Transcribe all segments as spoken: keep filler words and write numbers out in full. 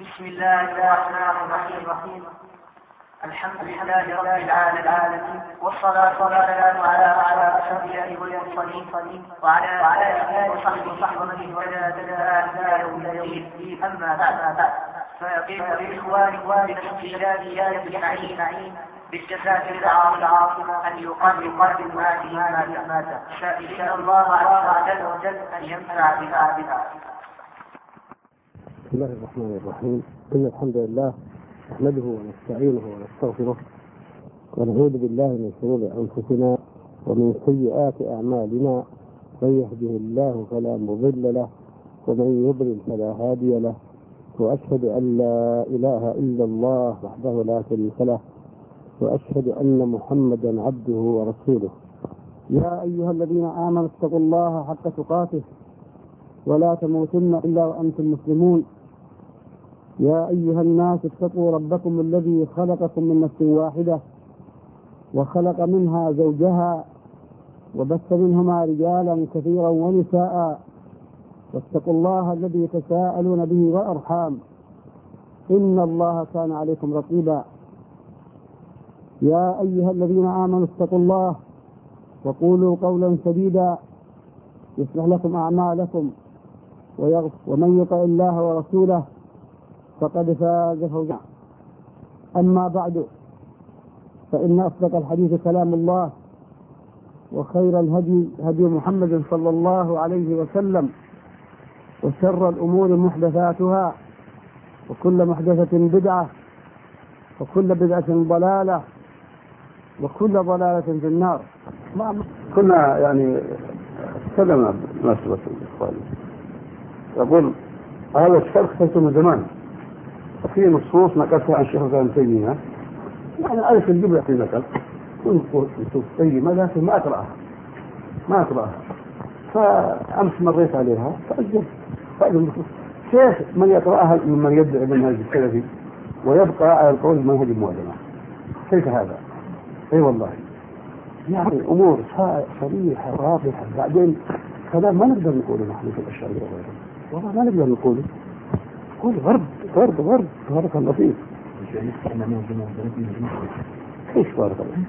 بسم الله الرحمن الرحيم. الحمد لله رب العالمين، والصلاة والسلام على أشرف الأنبياء والمرسلين وعلى آله وصحبه ومن والاه إلى يوم الدين. أما بعد، فيقيم الإخوان بالاستجابة بالمعين بالجزاء العظيمة أن يقدم هذه المادة، سائلين الله عز وجل أن ينفع بها. بسم الله الرحمن الرحيم. إن الحمد لله نحمده ونستعينه ونستغفره ونعوذ بالله من شرور أنفسنا ومن سيئات أعمالنا، من يهده الله فلا مضل له ومن يضلل فلا هادي له، وأشهد أن لا إله إلا الله وحده لا شريك له، وأشهد أن محمدا عبده ورسوله. يا أيها الذين آمنوا اتقوا الله حق تقاته ولا تموتن إلا وأنتم مسلمون. يا أيها الناس اتقوا ربكم الذي خلقكم من نفس واحدة وخلق منها زوجها وبث منهما رجالا كثيرا ونساء، واتقوا الله الذي تساءلون به والأرحام إن الله كان عليكم رقيبا. يا أيها الذين آمنوا اتقوا الله وقولوا قولا سديدا يصلح لكم أعمالكم ويغفر، ومن يطع الله ورسوله فقد فاز فوزا. أما بعد، فإن أصدق الحديث كلام الله، وخير الهدي هدي محمد صلى الله عليه وسلم، وشر الأمور محدثاتها، وكل محدثة بدعة، وكل بدعة ضلالة، وكل ضلالة في النار. كنا يعني تكلمنا بمناسبة الإخوان، يقول هذا الشرح كتبته من زمان، وفي نصوص نقلتها عن الشيخ ابن تيمية، يعني ألف الجبل في نقل كنت قيمة لكن ما أقرأها ما أقرأها فأمس مريت عليها فأجل فأجل كيف من يقرأها ممن يدعي بالمنهج السلفي ويبقى على القول المنهج المعلمة؟ كيف هذا؟ أي والله يعني أمور صريحة واضحة. بعدين كلام ما نقدر نقوله نحن في الأشعرية وغيره، والله ما نقدر نقوله، نقول غرب غرب غرب بارك الله فيك. كيف بارك الله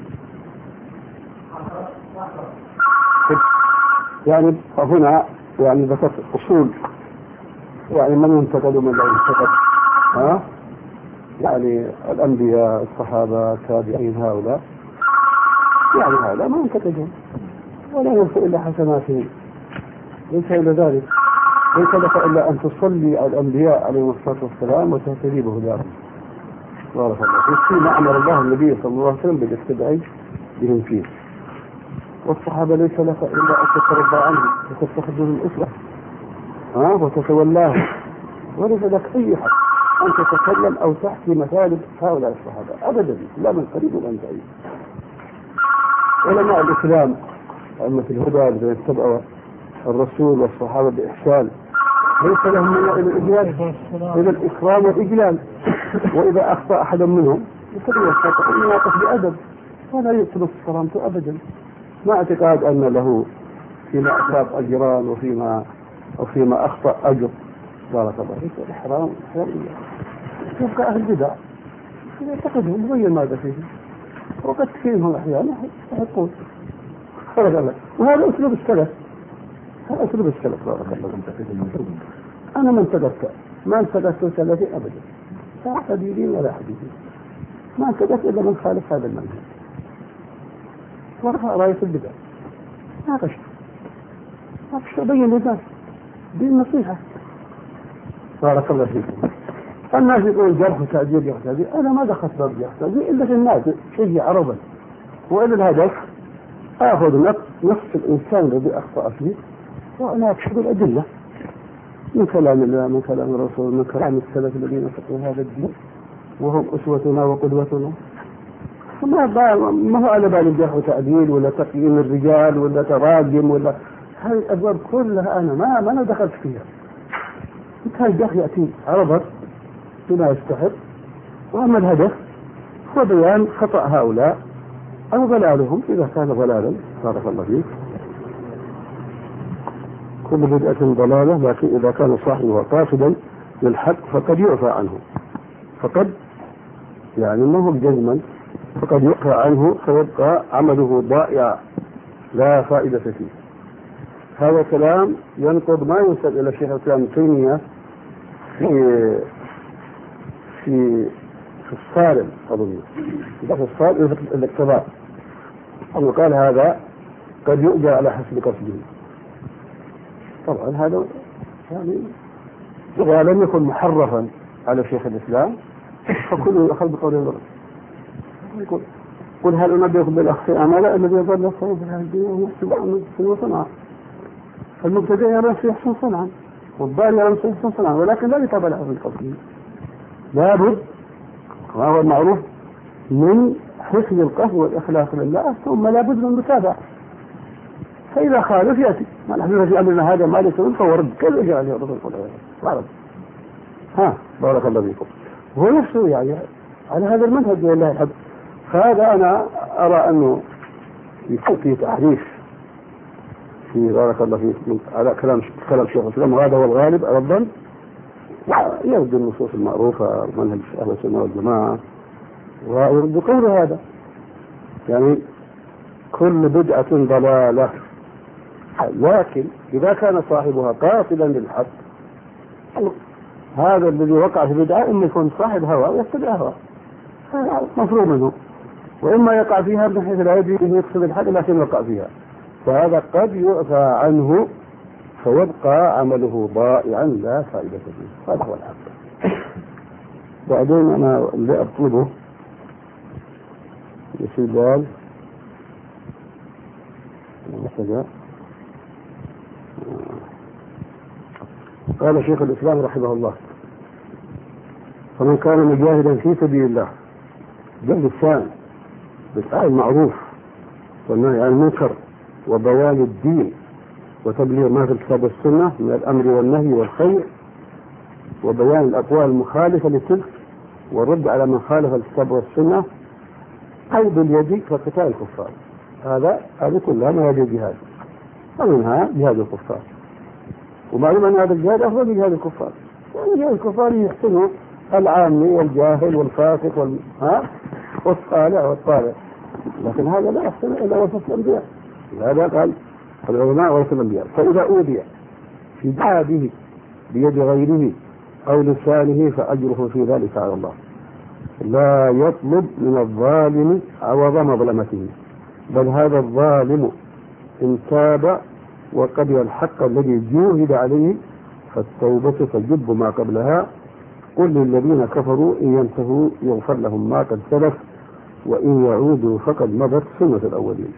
يعني هنا يعني ذكرت أصول، يعني من ينتقد ومن لا ينتقد، ها يعني الأنبياء الصحابة التابعين هؤلاء، يعني هذا ما ينتقدهم ولا ينفع إلا حسناتهم، ليس إلا ذلك. ليس لك إلا أن تصلي على الأنبياء عليهم الصلاة والسلام وتهتدي بهداهم بارك الله فيك، فيما أمر الله النبي صلى الله عليه وسلم بالاقتداء بهم فيه. والصحابة ليس لك إلا أن تتربى عنهم وتتخذهم الأسرة ها وتتولاهم، وليس لك أي حق أن تتكلم أو تحكي مثالب هؤلاء الصحابة أبدا، لا من قريب ولا من بعيد. علماء الإسلام أئمة الهدى الذين اتبعوا الرسول والصحابة بإحسان ليس لهم إلا الإجلال، إلى الإكرام والإجلال، وإذا أخطأ أحد منهم يستطيع الخطأ أن يعطف بأدب ولا يطلب كرامته أبدا، ما اعتقاد أن له فيما أصاب أجران وفيما وفيما أخطأ أجر بارك الله فيك. الإحرام إحرامية. يبقى أهل البدع يعتقدهم يبين ماذا فيه، وقد تكينهم أحيانا يحقون بارك الله. وهذا أسلوب السلف، هذا أسلوب السلف بارك الله. أنا ما انتقدت ما انتقدت سلفي أبدا، لا حديثين ولا حديثين، ما انتقدت إلا من خالف هذا المنهج ورفع راية البدع. ما قشت ما قشت أبين للناس دي النصيحة بارك الله فيكم. الناس يقول جرح وتعديل جرح وتعديل، أنا ما دخلت باب جرح وتعديل إلا في الناس شيء عربا، وإلى الهدف أخذ نفس الإنسان الذي أخطأ فيه وأنا أكشف الأدلة من كلام الله، من كلام الرسول، من كلام السلف الذين فقهوا هذا الدين وهم أسوتنا وقدوتنا. ما ما هو على بال الجرح وتعديل ولا تقييم الرجال ولا تراجم ولا هذه الأبواب كلها أنا ما ما أنا دخلت فيها. هذا الجرح يأتي عربا بما يستحق، وأما الهدف هو بيان خطأ هؤلاء أو ضلالهم إذا كان ضلالا بارك الله فيك. كل بدعة ضلالة، لكن إذا كان صاحبها قاصدا للحق فقد يعفى عنه، فقد يعني ما هو جزما، فقد يعفى عنه فيبقى عمله ضائع لا فائدة فيه. هذا كلام ينقض ما ينسب إلى شيخ الإسلام ابن تيمية في في في الصارم أظن في الصارم في الاقتضاء، أنه قال هذا قد يؤجر على حسب قصده. طبعا هذا يعني إذا لم يكن محرفا على شيخ الإسلام فكله يأخذ بقول الله. يقول قل هل أنبئكم بالأخسرين أعمالا الذي يضل سعيه في هذه الدنيا ويحسب أنه يحسن صنعا. المبتدئ يرى نفسه يحسن صنعا والضال يرى نفسه يحسن صنعا، ولكن لا يتابع له في قصده. لابد كما هو المعروف من حسن القصد والإخلاص لله، ثم لابد من المتابعة. فإذا خالف يأتي ما نحن في أمرنا هذا ما ليس منه فورد كيف يجعل عليه الرسول صلى الله عليه وسلم. ها بارك الله فيكم. هو نفسه يعني على هذا المنهج والله الحمد. فهذا أنا أرى أنه يكون في تحريف في بارك الله فيكم على كلام كلام شيخ الإسلام، وهذا هو الغالب على الظن، ويرد النصوص المعروفة منهج أهل السنة والجماعة، ويرد قول هذا يعني كل بدعة ضلالة. لكن إذا كان صاحبها قاصدا للحق هذا الذي وقع في بدعة إما يكون صاحب هوى ويتبع هوى مفروض منه، وإما يقع فيها من حيث لا يدري أن يقصد الحق لكن وقع فيها، فهذا قد يعفى عنه فيبقى عمله ضائعا لا فائدة فيه. هذا هو الحق. بعدين أنا اللي أطلبه يسير قال شيخ الإسلام رحمه الله: فمن كان مجاهدا في سبيل الله باللسان بالفعل المعروف والنهي عن المنكر وبيان الدين وتبليغ ما في الكتاب والسنة من الأمر والنهي والخير وبيان الأقوال المخالفة لتلك والرد على من خالف الكتاب والسنة أو باليد فقتال الكفار. هذا هذه كلها مواجه الجهاد، ومنها جهاد الكفار. ومعلوم أن هذا الجهاد أفضل من جهاد الكفار، يعني جهاد الكفار يحسنه العامي والجاهل والفاسق وال... ها؟ والصالح والطالع، لكن هذا لا يحسن إلا وصف الأنبياء. هذا قال العلماء وصف الأنبياء. فإذا أوذي في جهاده بيد غيره أو لسانه فأجره في ذلك على الله، لا يطلب من الظالم عوض مظلمته، بل هذا الظالم إن تاب وقبل الحق الذي جوهد عليه فالتوبة تجب ما قبلها. قل للذين كفروا إن ينتهوا يغفر لهم ما قد سلف وإن يعودوا فقد مضت سنة الأولين.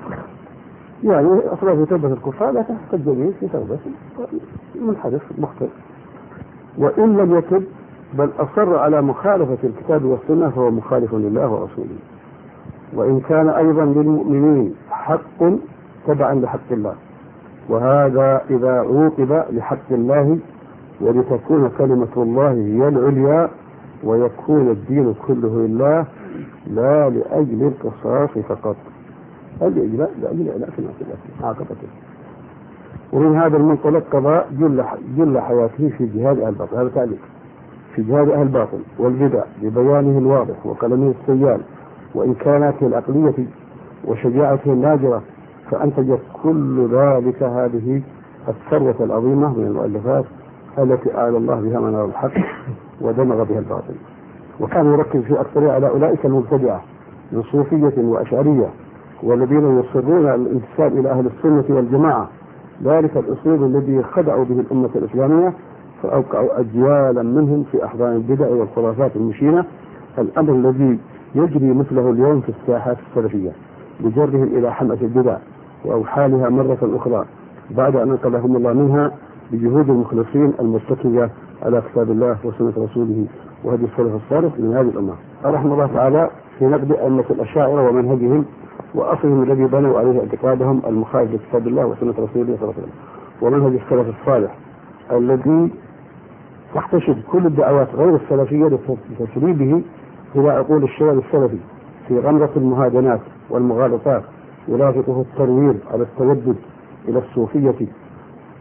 يعني أصلا في توبة الكفار لا تحتج به في توبة منحرف مخطئ، وإن لم يتب بل أصر على مخالفة الكتاب والسنة فهو مخالف لله ورسوله. وإن كان أيضا للمؤمنين حق تبعا لحق الله، وهذا إذا عوقب لحق الله ولتكون كلمة الله هي العليا ويكون الدين كله لله لا لأجل القصاص فقط، لأجل لأجل إعلاء عاقبته. ومن هذا المنطلق قضاء جل جل حياته في جهاد أهل الباطل، هذا تعليق في جهاد أهل الباطل والبدع ببيانه الواضح وقلمه السيال وإمكاناته العقلية وشجاعته النادرة، فأنتجت كل ذلك هذه الثروة العظيمة من المؤلفات التي أعلى الله بها منار الحق ودمغ بها الباطل. وكان يركز في أكثر على أولئك المبتدعة من صوفية وأشعرية والذين يصرون على الانتساب إلى أهل السنة والجماعة، ذلك الأسلوب الذي خدعوا به الأمة الإسلامية فأوقعوا أجيالا منهم في أحضان البدع والخرافات المشينة، الأمر الذي يجري مثله اليوم في الساحات السلفية بجرهم إلى حمأة البدع وأوحالها مرة أخرى بعد أن نقلهم الله منها بجهود المخلصين المتكية على كتاب الله وسنة رسوله وهدي السلف الصالح من هذه الأمة. رحمه الله تعالى في نقد أئمة الأشاعرة ومنهجهم وأصلهم الذي بنوا عليه اعتقادهم المخالف لكتاب الله وسنة رسوله صلى الله عليه وسلم ومنهج السلف الصالح الذي تحتشد كل الدعوات غير السلفية لتسريبه إلى عقول الشباب السلفي في غمرة المهادنات والمغالطات، يرافقه التروير على التودد إلى الصوفية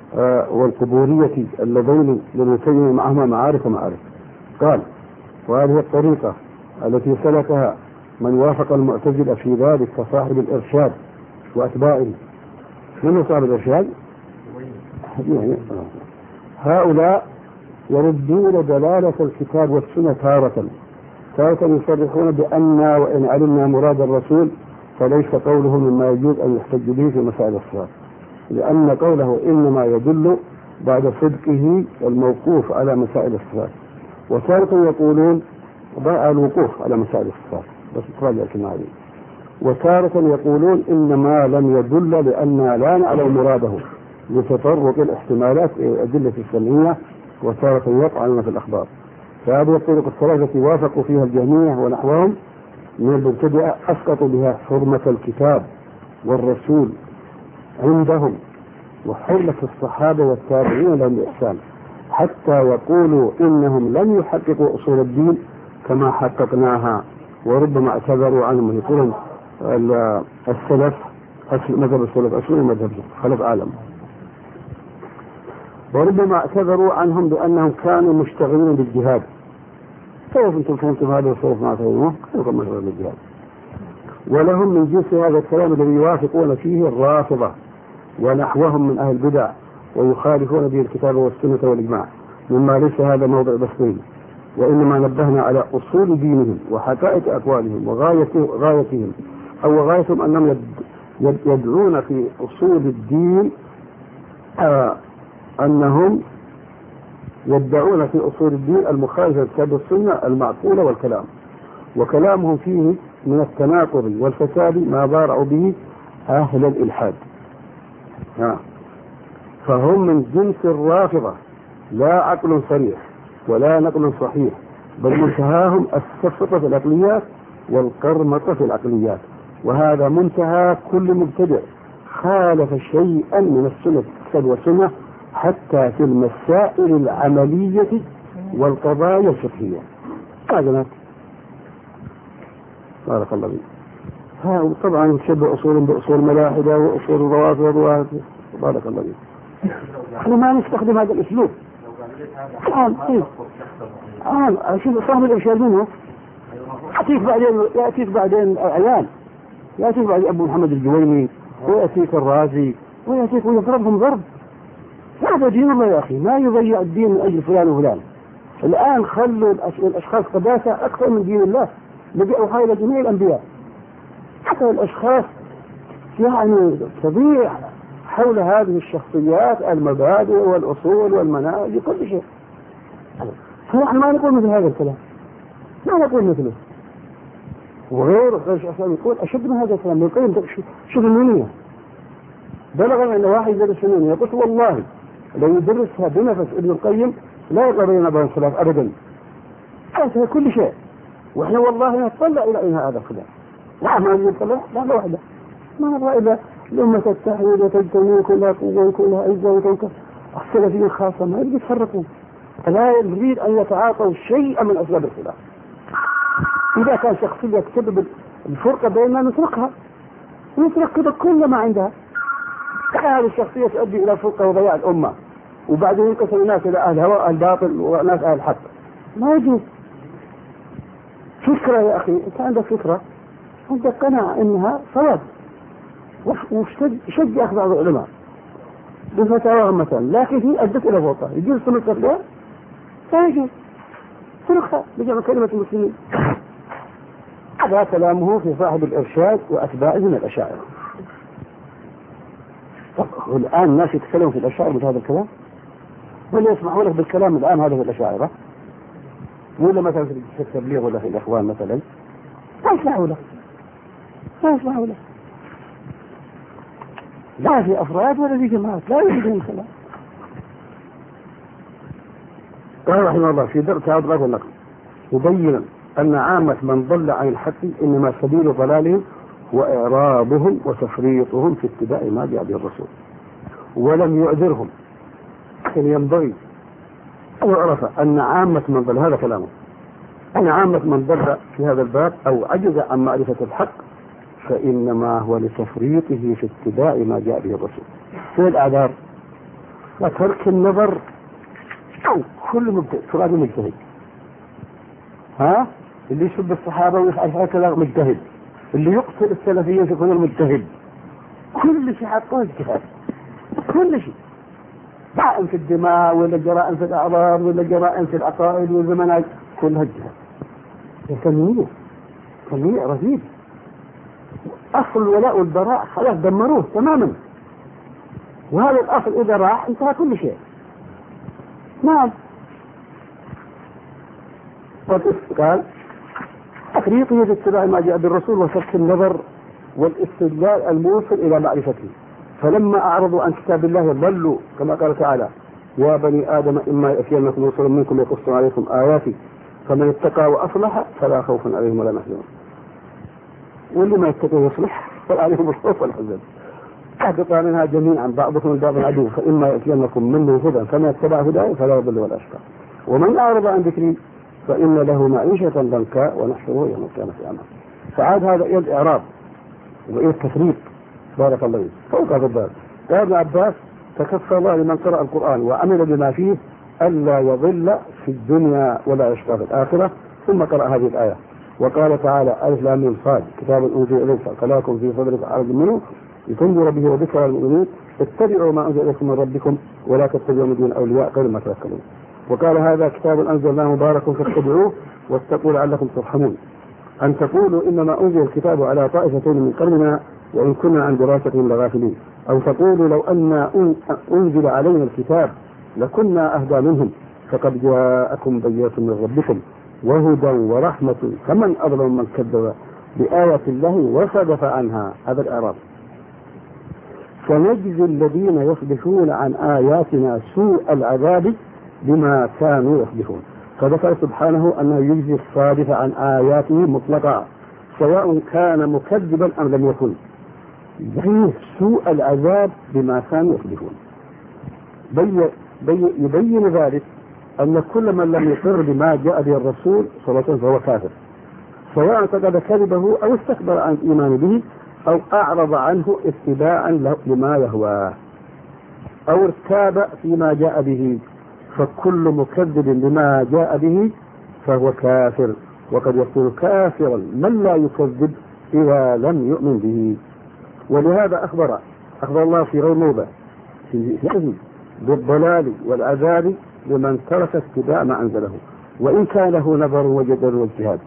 والقبورية اللذين لم تجمع معهما معارف ومعارف. قال: وهذه الطريقة التي سلكها من وافق المعتزلة في ذلك كصاحب الإرشاد وأتباعه. من صاحب الإرشاد؟ يعني هؤلاء يردون دلالة الكتاب والسنة تارة تارة يصرحون بأن وإن علمنا مراد الرسول فليس قوله مما يجوز أن يحتج به في مسائل الصلاة، لأن قوله إنما يدل بعد صدقه الموقوف على مسائل الصلاة. وتارة يقولون ضاع الوقوف على مسائل الصلاة بس تراجع كمالي. وتارة يقولون إنما لم يدل لأننا لا نعلم مراده لتطرق الاحتمالات إلى الأدلة السمعية. وتارة يطعنون في الأخبار. فهذه الطرق الثلاثة التي وافقوا فيها الجهمية ونحوهم من المبتدئة أسقطوا بها حرمة الكتاب والرسول عندهم وحرمة الصحابة والتابعين لهم بإحسان، حتى يقولوا إنهم لم يحققوا أصول الدين كما حققناها، وربما اعتذروا عنهم. يقولون السلف مذهب السلف أصول مذهب خلف عالم، وربما اعتذروا عنهم بأنهم كانوا مشتغلين بالجهاد. كيف انتم فهمتم هذا وصوف ما فهموه؟ كيف مشغلين بالجهاد؟ ولهم من جنس هذا الكلام الذي يوافقون فيه الرافضة ونحوهم من أهل البدع ويخالفون به الكتاب والسنة والإجماع، مما ليس هذا موضع بسطين، وإنما نبهنا على أصول دينهم وحقائق أقوالهم وغايتهم، أو غايتهم أنهم يدعون في أصول الدين آه أنهم يدعون في أصول الدين المخالفة للكتاب والسنة المعقولة والكلام، وكلامهم فيه من التناقض والفساد ما بارعوا به أهل الإلحاد. ها. فهم من جنس الرافضة، لا عقل صريح ولا نقل صحيح، بل منتهاهم السفطة في العقليات والقرمطة في العقليات. وهذا منتهى كل مبتدع خالف شيئا من السنة الكتاب والسنة حتى في المسائل العملية والقضايا الفقهية. هذا بارك الله فيك. ها طبعا يشبه أصول بأصول ملاحدة وأصول الروافض. بارك الله فيك. احنا ما نستخدم هذا الأسلوب. الآن طيب الآن شوف صاحب الإرشاد منه يأتيك بعدين يأتيك بعدين عيال، يأتيك بعد أبو محمد الجويني ويأتيك الرازي ويأتيك ويضربهم ضرب. هذا دين الله يا أخي، ما يضيع الدين من أجل فلان وفلان. الآن خلوا الأشخاص قداسة أكثر من دين الله الذي أوحى إلى جميع الأنبياء. حتى الأشخاص يعني تضيع حول هذه الشخصيات المبادئ والأصول والمناهج وكل شيء. فنحن ما نقول مثل هذا الكلام، ما نقول مثله. وغير غير شخصان يقول أشد من هذا الكلام. يقول شوف النونية بلغ أن واحد يدرس النونية يقول والله لو يدرسها بنفس ابن القيم لا يقرأ بين بين الخلاف أبدا. هذا كل شيء. وإحنا والله نطلع إلى أين هذا الخلاف. لا ما نطلع لا لا واحدة ما نرى إلا الأمة تتحد وتجتمع كلها قوة وكلها عزة وكلها السلفيين الخاصة ما يريد يتفرقون، فلا يريد أن يتعاطوا شيئا من أسباب الخلاف. إذا كان شخصية تسبب الفرقة بيننا نتركها ونترك كذا كل ما عندها. هذه الشخصية تؤدي إلى فرقة وضياع الأمة، وبعدين ينقسم الناس إلى أهل هواء أهل باطل وناس أهل حق. ما يجوز. فكرة يا أخي، أنت عندك فكرة عندك قناعة إنها صواب وشجع أخذ بعض العلماء بفتاواهم مثلا، لكن هي أدت إلى فوقها يجوز سنة الأخبار؟ لا يجوز. فرقها بجمع كلمة المسلمين. هذا كلامه في صاحب الإرشاد وأتباعه من الأشاعرة. طب الآن الناس يتكلموا في الأشاعرة بهذا الكلام ولا يسمحوا لك بالكلام الآن هذا في الأشاعرة؟ ولا مثلا في التبليغ ولا في الإخوان مثلا لا يسمحوا لك، لا يسمحوا لك، لا في أفراد ولا في جماعات، لا يوجدون الكلام. قال رحمه الله في درس هذا الرجل لكم مبينا أن عامة من ضل عن الحق إنما سبيل ضلالهم وإعراضهم وتفريطهم في اتباع ما جاء به الرسول، ولم يعذرهم. لكن ينبغي أن يعرف أن عامة من ضل، هذا كلامه، أن عامة من ضل في هذا الباب أو عجز عن معرفة الحق فإنما هو لتفريطه في اتباع ما جاء به الرسول. في الأعذار وترك النظر أو كل مبتدئ تراد مجتهد. ها اللي يسب الصحابة ويفعل كذا مجتهد، اللي يقتل السلفيين يكون المجتهد. كل شيء حقه اجتهاد، كل شيء، جرائم في الدماء ولا جرائم في الأعراض ولا جرائم في العقائد والزمانات كلها اجتهاد. تنمية تنمية رهيب. أصل الولاء والبراء خلاص دمروه تماما، وهذا الأصل إذا راح انتهى كل شيء. نعم. قال تفريطه في اتباع ما جاء بالرسول وترك النظر والاستدلال الموصل إلى معرفته، فلما أعرضوا عن كتاب الله ضلوا كما قال تعالى: يا بني آدم إما يأتينكم رسل منكم يقص عليكم آياتي فمن اتقى وأصلح فلا خوف عليهم ولا يحزنون. واللي ما يتقى ويصلح فلا عليهم الخوف والحزن. اهبطا منها جميعا بعضكم من بعض عدو فإما يأتينكم منه هدى فمن اتبع هداي فلا يضل ولا يشقى ومن أعرض عن ذكري فإن له معيشة ضنكا ونحشره يوم القيامة أعمى. فعاد هذا إلى الإعراب وإلى التفريق. بارك الله فيك. فوق هذا الباب قال ابن عباس: تكفى الله لمن قرأ القرآن وعمل بما فيه ألا يضل في الدنيا ولا يشقى في الآخرة. ثم قرأ هذه الآية وقال تعالى: ألف لام ميم صاد كتاب أنزل إليك فلاكم في صدرك حرج منه لتنذر به وذكرى للمؤمنين اتبعوا ما أنزل إليكم من ربكم ولا تتبعوا من دون أولياء غير ما تذكرون. وقال: هذا كتاب أنزلناه مبارك فاتبعوه واتقوا لعلكم ترحمون. أن تقولوا إنما أنزل الكتاب على طائفتين من قرننا وإن كنا عن دراستهم لغافلين، أو تقولوا لو أن أنزل علينا الكتاب لكنا أهدى منهم فقد جاءكم بينة من ربكم وهدى ورحمة فمن أظلم من كذب بآية الله وصدف عنها. هذا الإعراب. فنجزي الذين يصدفون عن آياتنا سوء العذاب بما كانوا يصدفون. فذكر سبحانه أنه يجزي الصادف عن آياته مطلقا سواء كان مكذبا أم لم يكن، يجزي سوء العذاب بما كانوا يصدفون. بي بي يبين ذلك أن كل من لم يقر بما جاء به الرسول صلى الله عليه وسلم فهو كافر، سواء اعتقد كذبه أو استكبر عن الإيمان به أو أعرض عنه اتباعا لما يهواه أو ارتاب فيما جاء به. فكل مكذب لما جاء به فهو كافر، وقد يكون كافرا من لا يكذب إذا لم يؤمن به. ولهذا أخبر أخبر الله في غير موضع يعني بالضلال والعذاب لمن ترك اتباع ما أنزله وإن كان له نظر وجدل واجتهاد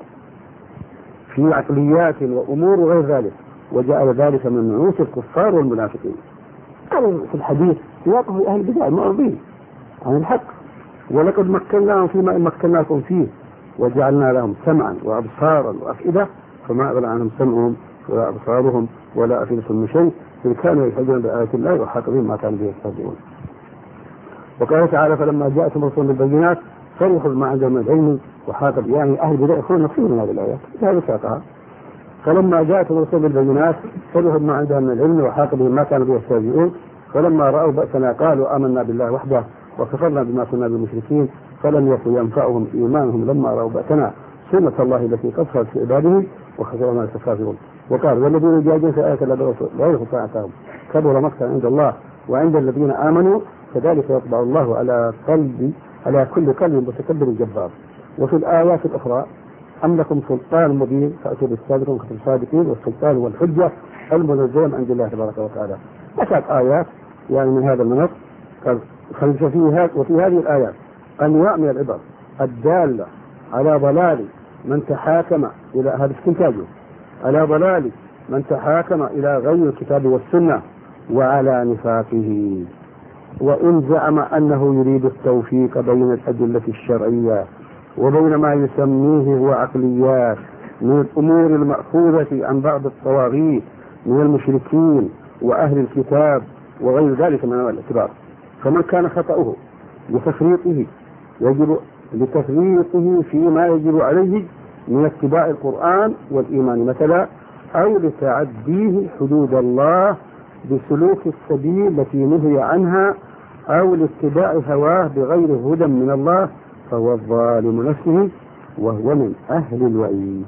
في عقليات وأمور غير ذلك، وجعل ذلك من نعوت الكفار والمنافقين. قالوا في الحديث يقف أهل البدع المعرضين عن الحق: ولقد مكناهم فيما إن مكناكم فيه وجعلنا لهم سمعا وأبصارا وأفئدة فما أغنى عنهم سمعهم ولا أبصارهم ولا أفئدتهم من شيء إن كانوا يجحدون بآيات الله وحاق بهم ما كانوا به يستهزئون. وقال تعالى: فلما جاءتهم رسول بالبينات فرحوا بما عندهم من العلم وحاق يعني أهل البدع يخون نفسهم من هذه الآيات. هذا ساقها. فلما جاءتهم رسول بالبينات فرحوا بما عندهم من العلم وحاق بهم ما كانوا به يستهزئون. فلما رأوا بأسنا قالوا آمنا بالله وحده وكفرنا بما كنا بالمشركين فلم يكن ينفعهم إيمانهم لما رأوا بأسنا سنة الله التي قد خلت في عباده وخسروا ما الكافرون. وقال: والذين يجاهدون في آيات الله لا يخفى عنهم كبر مقتا عند الله وعند الذين آمنوا كذلك يطبع الله على قلب على كل قلب متكبر جبار. وفي الآيات الأخرى: أم لكم سلطان مبين فأتوا بالصادقين وكتب الصادقين والسلطان والحجة المنزلة عند الله تبارك وتعالى. أشعت آيات يعني من هذا المنط. ففي وفي هذه الآيات أنواع من العبر الدالة على ضلال من تحاكم إلى هذا استنتاجه على ضلال من تحاكم إلى غير الكتاب والسنة وعلى نفاقه، وإن زعم أنه يريد التوفيق بين الأدلة الشرعية وبين ما يسميه هو عقليات من الأمور المأخوذة عن بعض الطواغيت من المشركين وأهل الكتاب وغير ذلك من الاعتبار. فمن كان خطأه لتفريطه يجب لتفريطه فيما يجب عليه من اتباع القرآن والإيمان مثلا، أو لتعديه حدود الله بسلوك السبيل التي نهي عنها، أو لاتباع هواه بغير هدى من الله، فهو الظالم نفسه وهو من أهل الوعيد.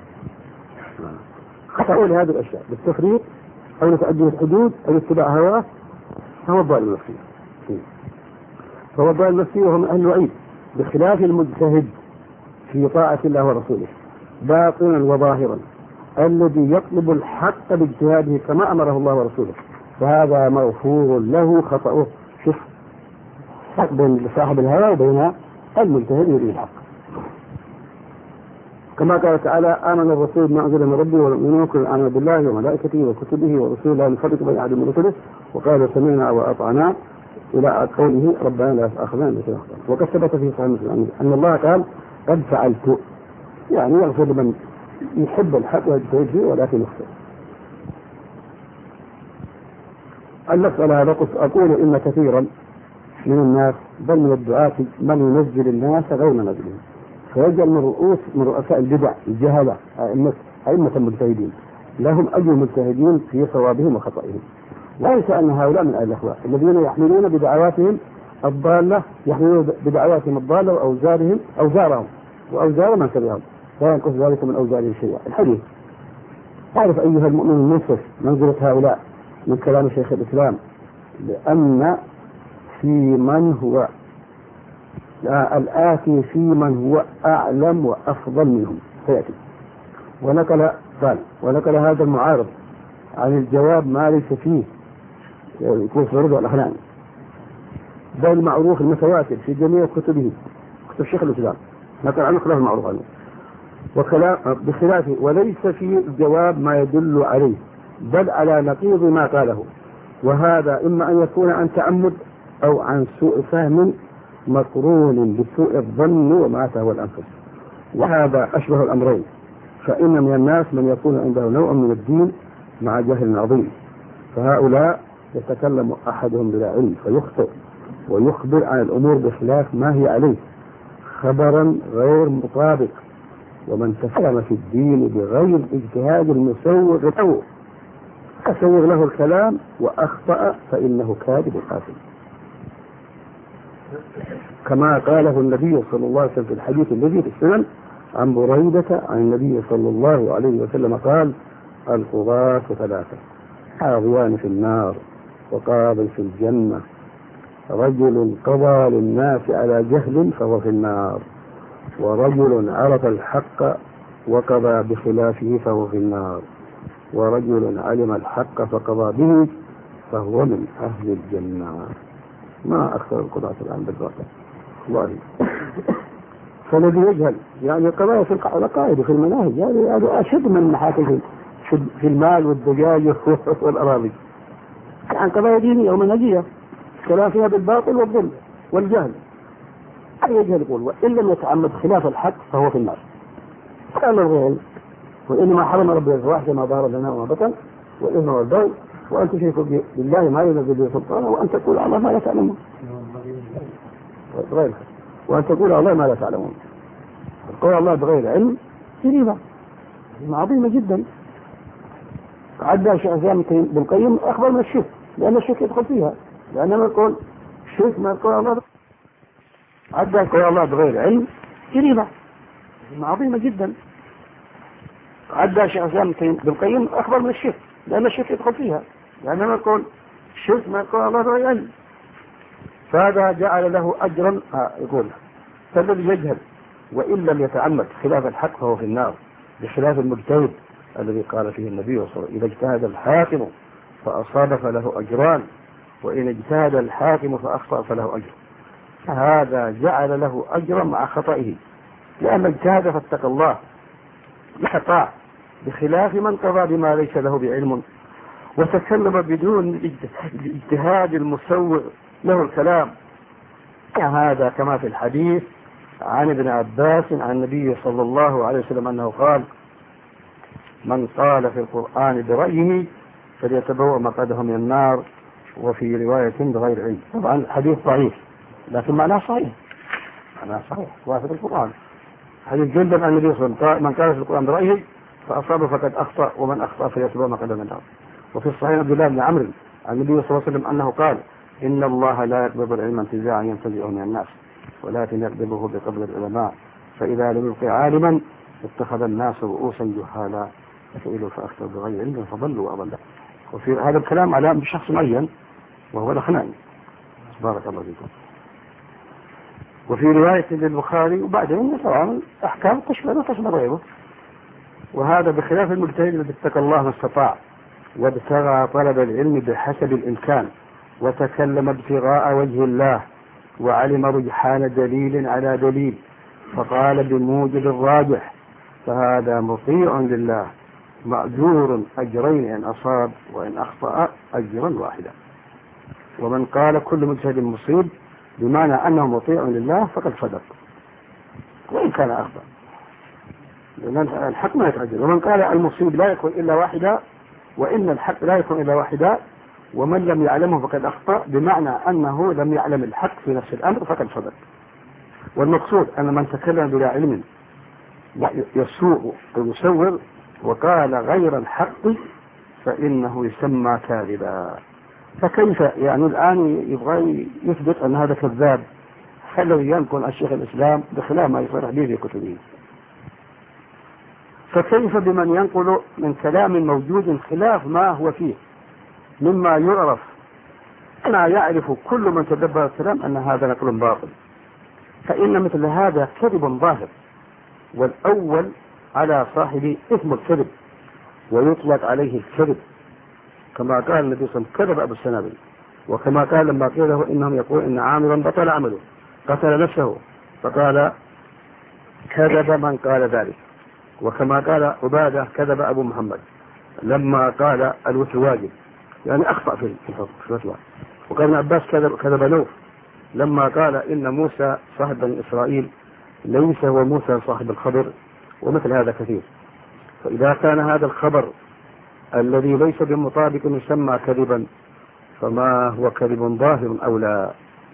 خطأوا لهذه الأشياء بالتفريط أو لتعديه الحدود أو لاتباع هواه، فهو الظالم نفسه. فهو ضال نفسه وهو من أهل الوعيد، بخلاف المجتهد في طاعة الله ورسوله باطنا وظاهرا الذي يطلب الحق باجتهاده كما أمره الله ورسوله، فهذا مغفور له خطأه. شوف فرق بين صاحب الهوى وبين المجتهد يريد الحق. كما قال تعالى: آمن الرسول بما أنزل من ربه والمؤمنون كل آمن بالله وملائكته وكتبه ورسوله لا نفرق بين أحد من رسله وقالوا سمعنا وأطعنا إلى قوله ربنا لا تؤاخذنا بما نسينا. وقد ثبت في صحيح مسلم أن الله قال: قد فعلت، يعني يغفر لمن يحب الحق ويجتهد فيه ولكن يخطئ. النفس على هذا أقول إن كثيرا من الناس بل من الدعاة من ينزل الناس غير منازلهم، فيجعل من رؤوس من رؤساء البدع الجهلة أئمة المجتهدين لهم أجر المجتهدين في صوابهم وخطئهم. وليس أن هؤلاء من أهل الأهواء الذين يحملون بدعواتهم الضالة يحملون بدعواتهم الضالة وأوزارهم أوزارهم وأوزار من تبعهم لا ينقص ذلك من أوزارهم شيئا. الحديث: تعرف أيها المؤمن المنصف منزلة هؤلاء من كلام شيخ الإسلام، لأن في من هو الآتي في من هو أعلم وأفضل منهم سيأتي. ونقل قال ونقل هذا المعارض عن الجواب ما ليس فيه يكون في رضا الأحلام، بل معروف المتواتر في جميع كتبه، كتب شيخ الإسلام نقل عنه خلاف المعروف عنه وكلام بخلافه، وليس في الجواب ما يدل عليه بل على نقيض ما قاله، وهذا إما أن يكون عن تعمد أو عن سوء فهم مقرون بسوء الظن وما تهوى الأنفس، وهذا أشبه الأمرين. فإن من الناس من يكون عنده نوع من الدين مع جهل عظيم، فهؤلاء يتكلم أحدهم بلا علم فيخطئ ويخبر عن الأمور بخلاف ما هي عليه خبرا غير مطابق، ومن تكلم في الدين بغير اجتهاد المسوغ له أسوغ له الكلام وأخطأ فإنه كاذب آثم، كما قاله النبي صلى الله عليه وسلم في الحديث الذي في السنن عن بريدة عن النبي صلى الله عليه وسلم قال: القضاة ثلاثة، حاضيان في النار وقاض في الجنة، رجل قضى للناس على جهل فهو في النار، ورجل عرف الحق وقضى بخلافه فهو في النار، ورجل علم الحق فقضى به فهو من أهل الجنة. ما أكثر القضاة الآن بالواقع والله. فالذي يجهل يعني القضايا في القواعد وفي المناهج يعني هذا أشد من محاكم في المال والدجاج والأراضي، عن قضايا دينية ومنهجية كلام فيها بالباطل والظلم والجهل. أي يجهل يقول: وإن لم يتعمد خلاف الحق فهو في النار. قال الغير: وإنما حرم ربي الفواحش ما ظهر لنا وما بطن والإثم والبغي وأن تشركوا بالله ما ينزل به سلطانه وأن تقول على الله ما لا تعلمون وأن تقول على الله ما لا تعلمون. قول الله بغير علم جريمة عظيمة جدا. عدى شيخ الإسلام ابن القيم أخبر من الشرك، لأن الشرك يدخل فيها، لأنما يقول الشرك ما يقول الله عدى قول الله بغير علم جريمة عظيمة جدا. عدى شيخ الإسلام ابن القيم أخبر من الشرك، لأن الشرك يدخل فيها، لأنما يقول الشرك ما يقول الله بغير علم، فهذا جعل له أجرا. آه يقول: فالذي يجهل وإن لم يتعمد خلاف الحق فهو في النار، بخلاف المجتهد الذي قال فيه النبي صلى الله عليه وسلم: إذا اجتهد الحاكم فأصاب فله أجران، وإن اجتهد الحاكم فأخطأ فله أجر. فهذا جعل له أجرا مع خطئه، لأن اجتهد فاتقى الله لحقا، بخلاف من قضى بما ليس له بعلم وتكلم بدون الاجتهاد المسوغ له الكلام. هذا كما في الحديث عن ابن عباس عن النبي صلى الله عليه وسلم أنه قال: من قال في القرآن برأيه فليتبوأ مقعده من النار، وفي رواية بغير علم. طبعا الحديث ضعيف لكن معناه صحيح، معناه صحيح وافق القرآن. حديث جندب عن النبي صلى الله عليه وسلم: من قال في القرآن برأيه فأصاب فقد أخطأ ومن أخطأ فليتبوأ مقعده من النار. وفي الصحيح عبد الله بن عمرو عن النبي صلى الله عليه وسلم أنه قال: إن الله لا يقبض العلم انتزاعا ينتزعه من الناس، ولكن يقبضه بقبض العلماء، فإذا لم يبق عالما اتخذ الناس رؤوسا جهالا فسئلوا فأفتوا بغير علم فضلوا وأضلوا. وفي هذا الكلام على شخص معين وهو الأخناني. بارك الله فيكم. وفي رواية للبخاري وبعدين طبعا أحكام تشمل وتشمل غيره. وهذا بخلاف المجتهد الذي اتقى الله ما استطاع وابتغى طلب العلم بحسب الإمكان وتكلم ابتغاء وجه الله وعلم رجحان دليل على دليل فقال بموجب الراجح، فهذا مطيع لله مأجور أجرين إن أصاب وإن أخطأ أجرا واحدا. ومن قال كل مجتهد مصيب بمعنى أنه مطيع لله فقد صدق وإن كان أخطأ، لأن الحق ما يتعجل. ومن قال المصيب لا يكون إلا واحدا وإن الحق لا يكون إلا واحدا ومن لم يعلمه فقد أخطأ بمعنى أنه لم يعلم الحق في نفس الأمر فقد صدق. والمقصود أن من تكلم بلا علم يسوء ويصور وقال غير الحق فإنه يسمى كاذبا. فكيف يعني الآن يبغى يثبت أن هذا كذاب الذي ينقل الشيخ الإسلام بخلاف ما يصرح به في كتبه، فكيف بمن ينقل من كلام موجود خلاف ما هو فيه مما يعرف أنا يعرف كل من تدبر الكلام أن هذا نقل باطل، فإن مثل هذا كذب ظاهر، والأول على صاحب اسم الكذب ويطلق عليه الكذب، كما قال النبي صلى الله عليه وسلم كذب أبو السنابل، وكما قال لما قيل له إنهم يقول إن عامرا بطل عمله قتل نفسه فقال كذب من قال ذلك، وكما قال عبادة كذب أبو محمد لما قال الوتر واجب يعني أخطأ في الحكم في الفتوى، وقال ابن عباس كذب كذب نوح لما قال إن موسى صاحب بني إسرائيل ليس هو موسى صاحب الخبر، ومثل هذا كثير. فإذا كان هذا الخبر الذي ليس بمطابق يسمى كذبا فما هو كذب ظاهر أو لا؟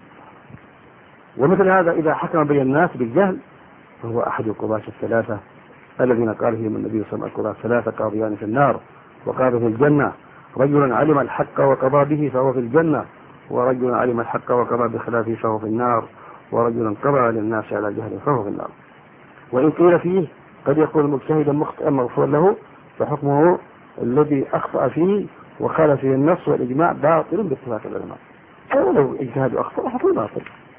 ومثل هذا إذا حكم بين الناس بالجهل فهو أحد القضاة الثلاثة الذين قال فيهم النبي صلى الله عليه وسلم القضاة ثلاثة قاضيان في النار وقال في الجنة، رجل علم الحق وقضى به فهو في الجنة، ورجل علم الحق وقضى بخلافه فهو في النار، ورجل قضى للناس على جهل فهو في النار. وإن قيل فيه قد يكون مجتهدا مخطئا مغفور له فحكمه الذي أخطأ فيه وخالف فيه النص والإجماع باطل باتفاق العلماء، أو لو اجتهاد أخطأ حكم باطل.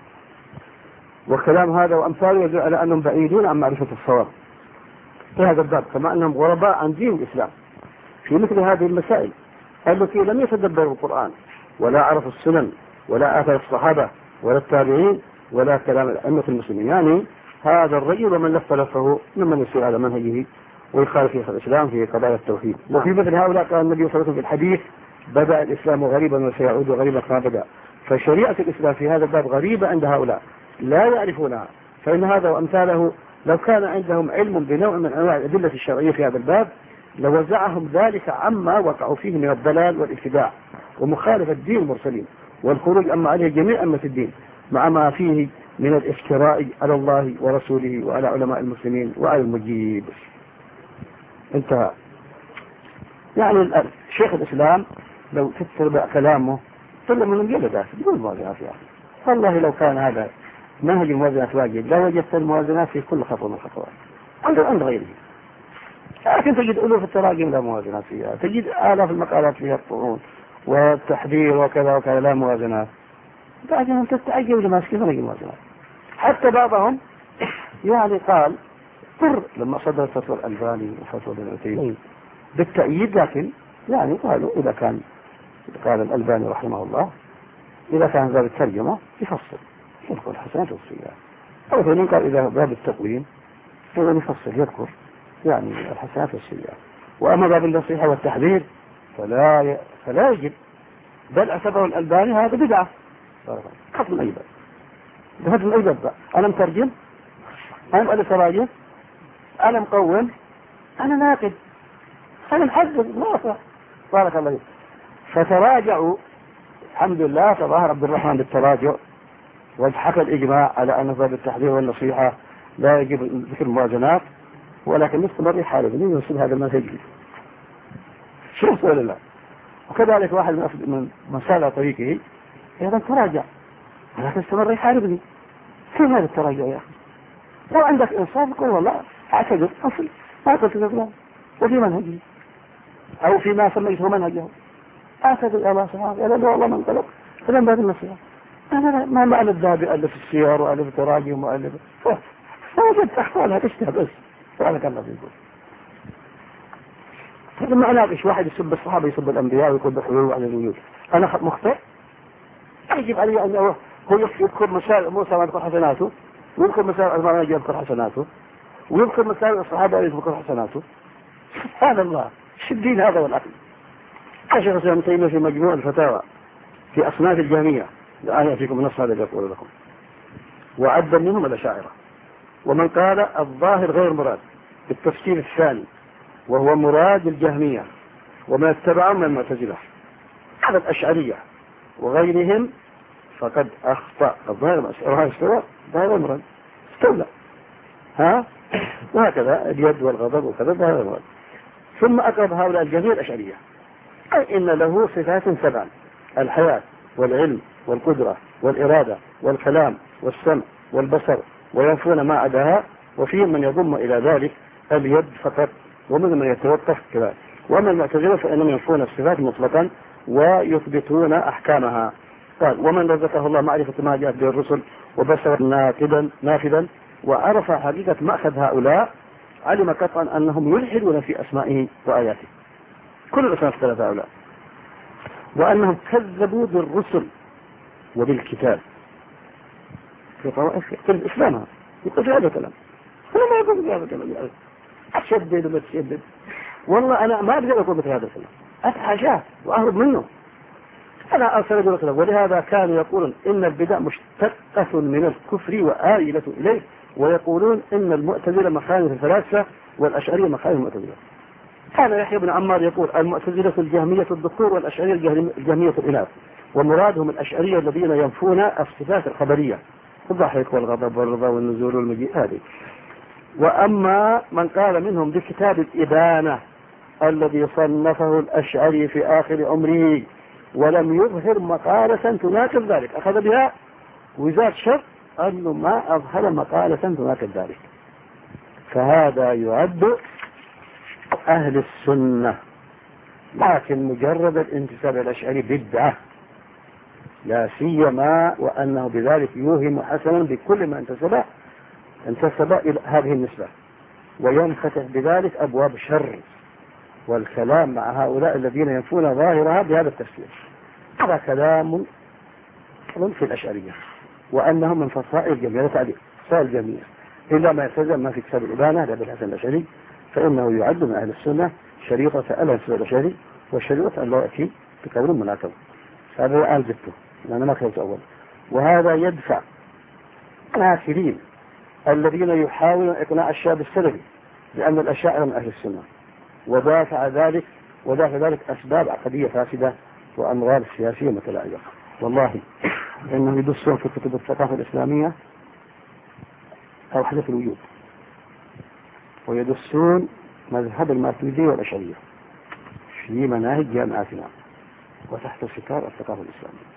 والكلام هذا وأمثاله يدل على أنهم بعيدون عن معرفة الصواب في هذا الباب، كما أنهم غرباء عن دين الإسلام في مثل هذه المسائل التي لم يتدبروا القرآن ولا عرفوا السنن ولا آثار الصحابة ولا التابعين ولا كلام الأئمة المسلمين. يعني هذا الرجل ومن لف لفه ممن يسير على منهجه ويخالف شيخ الإسلام في قضايا التوحيد. وفي مثل هؤلاء قال النبي صلى الله عليه وسلم في الحديث بدأ الإسلام غريبا وسيعود غريبا كما بدأ، فشريعة الإسلام في هذا الباب غريبة عند هؤلاء لا يعرفونها، فإن هذا وأمثاله لو كان عندهم علم بنوع من أنواع الأدلة الشرعية في هذا الباب لوزعهم ذلك عما وقعوا فيه من الضلال والابتداع ومخالفة الدين المرسلين والخروج أما عليه جميع أمة الدين مع ما فيه من الافتراء على الله ورسوله وعلى علماء المسلمين وعلى المجيب. انتهى. يعني شيخ الإسلام لو تتبع كلامه طلع من الجلدات يقول موازنات، يعني والله لو كان هذا منهج الموازنات واجب لا وجدت الموازنات في كل خطوة من الخطوات عند عند غيره، لكن تجد ألوف التراجم لا موازنات فيها، تجد آلاف المقالات فيها الطعون والتحذير وكذا وكذا لا موازنات، بعدين تتعجب لما سكت منهج الموازنات. حتى بعضهم يعني قال طر لما صدر فتوى الألباني وفتوى ابن عثيمين بالتأييد، لكن يعني قالوا إذا كان قال الألباني رحمه الله إذا كان باب الترجمة يفصل يذكر الحسنات والسيئات، أو ثاني قال إذا باب التقويم يفصل يذكر يعني الحسنات والسيئات، وأما باب النصيحة والتحذير فلا ي... فلا يجب، بل اعتبره الألباني هذا بدعة خط من أي باب بهذا من أي باب. أنا مترجم، أنا مؤلف تراجم، أنا مقوم، أنا ناقد، أنا محدث ما أصح. بارك الله فيك. فتراجعوا الحمد لله، تظاهر عبد الرحمن بالتراجع وحكى الإجماع على أن باب التحذير والنصيحة لا يجب ذكر الموازنات، ولكن مستمر يحارب لي ينسب هذا المنهج. شوف ولا لا؟ وكذلك واحد من مسالة طريقه أيضا تراجع ولكن استمر يحاربني. كيف هذا التراجع يا أخي؟ لو عندك إنصاف قل والله أعتذر أصل ما قلت لك وفي منهجي أو فيما سميته منهجه أعتذر يا الله سبحانه يا الله والله من قلق فلن باب النصيحة أنا ما ما ألف ذهب ألف السيار وألف تراجم وألف فوجدت أحوالها تشتهى بس. سبحانك الله يقول هذا ما أناقش واحد يسب الصحابة يسب الأنبياء ويقول بحلول على الوجود. أنا مخطئ؟ يجب علي أن هو يذكر مسائل موسى ويذكر حسناته، ويذكر مسائل عثمان يذكر حسناته، ويذكر مسائل الصحابة يذكر حسناته. سبحان الله، ايش الدين هذا والعقل؟ شيخ الإسلام ابن تيمية في مجموع الفتاوى في أصناف الجهمية الآن يأتيكم النص هذا يقول لكم، وعد منهم الأشاعرة، ومن قال الظاهر غير مراد بالتفسير الثاني وهو مراد الجهمية وما اتبعهم من المعتزلة على الأشعرية وغيرهم فقد أخطأ. الظاهر استوى ظاهر المراد استولى ها، وهكذا اليد والغضب وكذا ظاهر المراد. ثم أقرب هؤلاء الجميع الأشعرية أي إن له صفات سبعا: الحياة والعلم والقدرة والإرادة والكلام والسمع والبصر، وينفون ما عداها، وفيهم من يضم إلى ذلك اليد فقط، ومن من يتوقف كذلك. وأما المعتزلة فإنهم ينفون الصفات مطلقا ويثبتون أحكامها. قال: ومن رزقه الله معرفة ما جاءت به الرسل وبصر نافذا نافذا وعرف حقيقة مأخذ هؤلاء، علم قطعا أنهم يلحدون في أسمائه وآياته، كل الأسماء الثلاثة هؤلاء، وأنهم كذبوا بالرسل وبالكتاب في طوائف في الإسلام. يقول هذا الكلام، أنا ما أقول هذا الكلام، أشدد وما تشدد، والله أنا ما أقدر أقول مثل هذا الكلام، أتحاشاه وأهرب منه. أنا أرسل أقول كلام. ولهذا كانوا يقولون إن البدع مشتقة من الكفر وآيلة إليه، ويقولون إن المعتزلة مخالف الفلاسفة والأشعرية مخالف المعتزلة. كان يحيى بن عمار يقول: المعتزلة الجهمية الذكور والأشعرية الجهمية الإناث، ومرادهم الأشعرية الذين ينفون الصفات الخبرية، الضحك والغضب والرضا والنزول والمجيء هذه. وأما من قال منهم بكتاب الإبانة الذي صنفه الأشعري في آخر عمره ولم يظهر مقالة تناقض ذلك، أخذ بها وزاد شر أنه ما أظهر مقالة تناقض ذلك، فهذا يعد أهل السنة. لكن مجرد الانتساب الأشعري بدعة، لا سيما وأنه بذلك يوهم حسنا بكل ما انتسب انتسب إلى هذه النسبة، وينفتح بذلك أبواب شر والكلام مع هؤلاء الذين ينفون ظاهرها بهذا التفسير. هذا كلام في الأشعرية، وأنهم من فصائل الجميع تعديل فصائل الجميع إلا ما يلتزم ما في كتاب الإبانة لأبي الحسن الأشعري، فإنه يعد من أهل السنة شريطة ألا ينسب الأشعري، والشريطة أن لا يأتي بقول مناقض. هذا الآن جبته لأن ما كنت أول. وهذا يدفع الآخرين الذين يحاولون إقناع الشاب السلفي لأن الأشاعرة من أهل السنة، ودافع ذلك ودافع ذلك أسباب عقدية فاسدة وأمراض سياسية متلاعبة. والله إنهم يدسون في كتب الثقافة الإسلامية وحدة الوجود، ويدسون مذهب الماتريدية والأشعرية في مناهج جامعاتنا وتحت ستار الثقافة الإسلامية.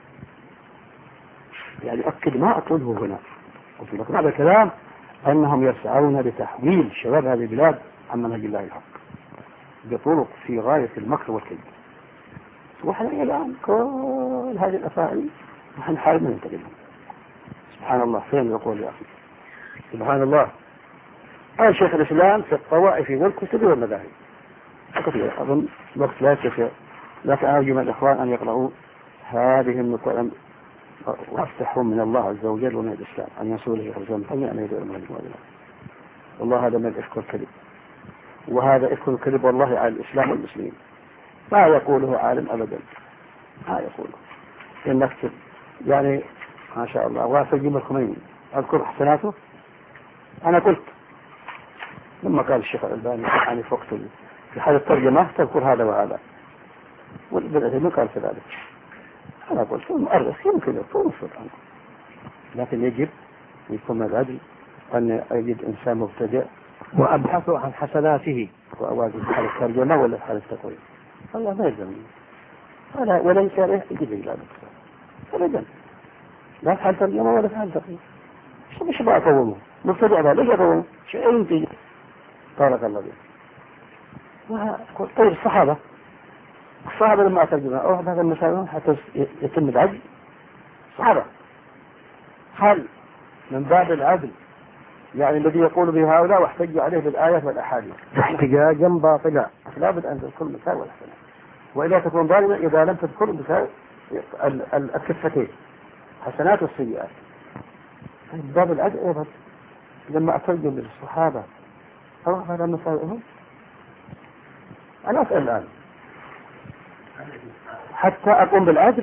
يعني أكد ما أقوله هنا، قلت لكم هذا الكلام أنهم يسعون لتحويل شباب هذه البلاد عن منهج الله الحق بطرق في غاية المكر والكذب. وإحنا الآن كل هذه الأفاعيل نحن نحاول من ننتقلهم. سبحان الله، فين يقول يا أخي؟ سبحان الله. قال شيخ الإسلام في الطوائف والكتب والمذاهب كثير، أظن وقت لا يكفي، لكن أرجو من الإخوان أن يقرأوا هذه النقطة وافتحهم من الله عز وجل ومن الإسلام أن ينصروا شيخ الإسلام حيا أن يدعو المهدي والله. والله هذا من الإفك الكذب، وهذا إفك الكذب والله على الإسلام والمسلمين، ما يقوله عالم أبدا، ما يقوله. إن نكتب يعني ما شاء الله واسل جيب الخميني أذكر حسناته. أنا قلت لما قال الشيخ الألباني يعني في وقت في حال الترجمة تذكر هذا وهذا، والبدء قال كذلك. أنا قلت المؤرخ يمكن يكون السلطان، لكن يجب يكون العدل أن يجد إنسان مبتدئ وأبحثوا عن حسناته وأوازن في حال الترجمة ولا في حال التقويم. الله ما يلزم ولا ولا يشارح يجب إلى الكتاب أبدا، لا في حال ترجمة ولا في حال تقويم. شو مش بقى قومه مبتدئ بقى ليش قومه شيء ينتج طارق الله به. وقلت طيب الصحابة الصحابة لما أترجمها أو هذا المسائل حتى يتم العدل. صحابة هل من باب العدل يعني الذي يقول به هؤلاء واحتج عليه بالآيات والأحاديث احتجاجا باطلا، لابد أن تذكر المسائل والحسنات، وإلا تكون ظالما إذا لم تذكر المسائل الكفتين حسنات والسيئات. من باب العدل أيضا لما أترجم للصحابة أروح على مسائلهم أنا أسأل الآن حتى أقوم بالعدل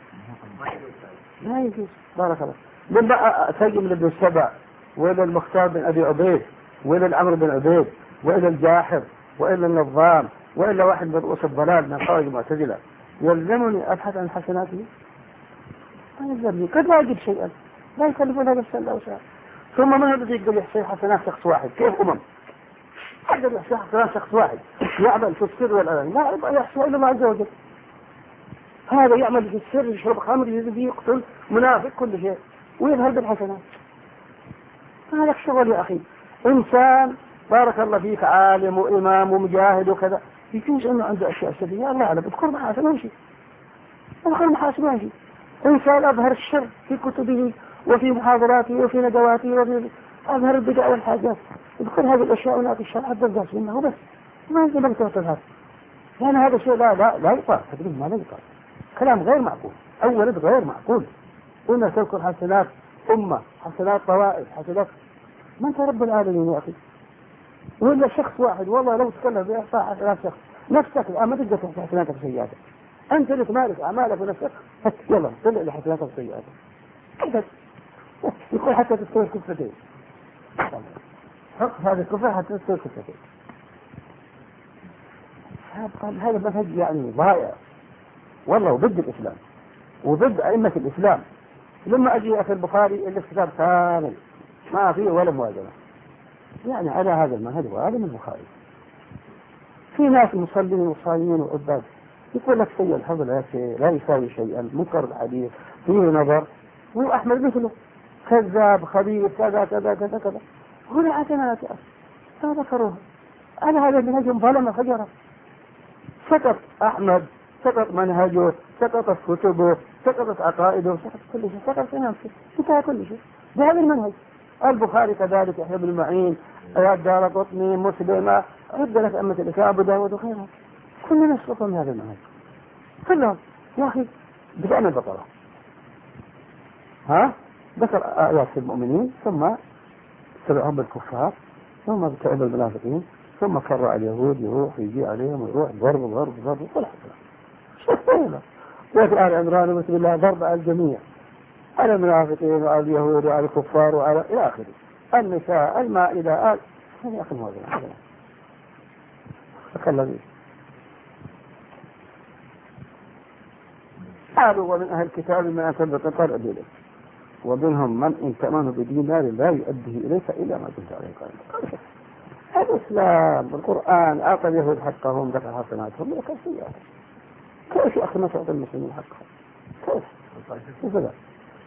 لا يجوز. بارك الله. لما أترجم لابن السبع وإلى المختار بن أبي عبيد وإلى العمرو بن عبيد وإلى الجاحظ وإلى النظام وإلى واحد من رؤوس الضلال من خوارج المعتزلة يلزمني أبحث عن حسناته؟ ما يلزمني، قد لا أجد شيئا، لا يكلفون هذا السنة أو ساعة. ثم من الذي يقدر يحصي حسنات شخص واحد؟ كيف أمم يقدر يحصي حسنات شخص واحد يعمل في السر والعلن؟ لا يحصي إلا الله عز وجل. هذا يعمل في السر، يشرب خمر، يزيد، يقتل، منافق، كل شيء، ويظهر بالحسنات. هذا الشغل يا أخي. إنسان بارك الله فيك عالم وإمام ومجاهد وكذا، يجوز أنه عنده أشياء سرية الله أعلم، اذكر محاسن وامشي، اذكر محاسن وامشي. إنسان أظهر الشر في كتبه وفي محاضراته وفي ندواته وفي أظهر البدع والحاجات، اذكر هذه الأشياء ونأتي الشر حتى الدرس منه بس، ما يمكن أن تظهر، لأن هذا الشيء لا لا لا يقال، تقريبا ما لا يقال، كلام غير معقول، أولا غير معقول. قلنا تذكر حسنات أمة، حسنات طوائف، حسنات، ما أنت رب العالمين يا أخي. ولا شخص واحد والله لو تكلم بإحصاء حسنات شخص نفسك الآن ما تقدر تحصي حسناتك وسيئاتك، أنت اللي تمارس أعمالك ونفسك، يلا طلع لحسناتك وسيئاتك أنت يقول حتى تذكر كفتين، حق هذه الكفة حتى تذكر كفتين. هذا منهج يعني ضائع والله، وضد الإسلام وضد أئمة الإسلام. لما أجي في البخاري اللي كتاب كامل ما فيه ولا موازنة، يعني على هذا المنهج وهذا من البخاري. في ناس مصلين وصايمين وعباد يقول لك سيء الحفظ لا شيء، لا يساوي شيئا، منكر الحديث، فيه نظر، وأحمد مثله كذاب خبيث كذا كذا كذا كذا، هنا حسنات ما ذكروها. على هذا المنهج ظلم فجرا، سقط أحمد، سقط منهجه، سقطت كتبه، سقطت عقائده، سقط كل شيء، سقط في نفسه، انتهى كل شيء بهذا المنهج. البخاري كذلك، يحيى بن معين، الدارقطني، مسلم، عدة لك أمة الإسلام، أبو داود وغيرها، كلنا نسقط من هذا المنهج كلهم. يا أخي بدأنا البقرة، ها ذكر آيات المؤمنين، ثم تبعهم بالكفار، ثم تبعهم بالمنافقين، ثم كرر اليهود يروح يجي عليهم ويروح ضرب ضرب ضرب ولا حسنا. وفي آل عمران بسم الله ضرب على الجميع، على المنافقين وعلى اليهود وعلى الكفار وعلى إلى آخره، النساء، المائدة، آل هذه أخي موازنة هذا فكالذي قالوا ومن أهل الكتاب من أن تنبت القرء دينه ومنهم من إن تأمنه بدينار لا يؤديه إليك إلا ما كنت عليه قائما. الإسلام والقرآن أعطى اليهود حقهم، ذكر حسناتهم ذكر سيئاتهم. كيف يا أخي ما تعطي المسلمين حقهم؟ كيف؟ كيف ذا؟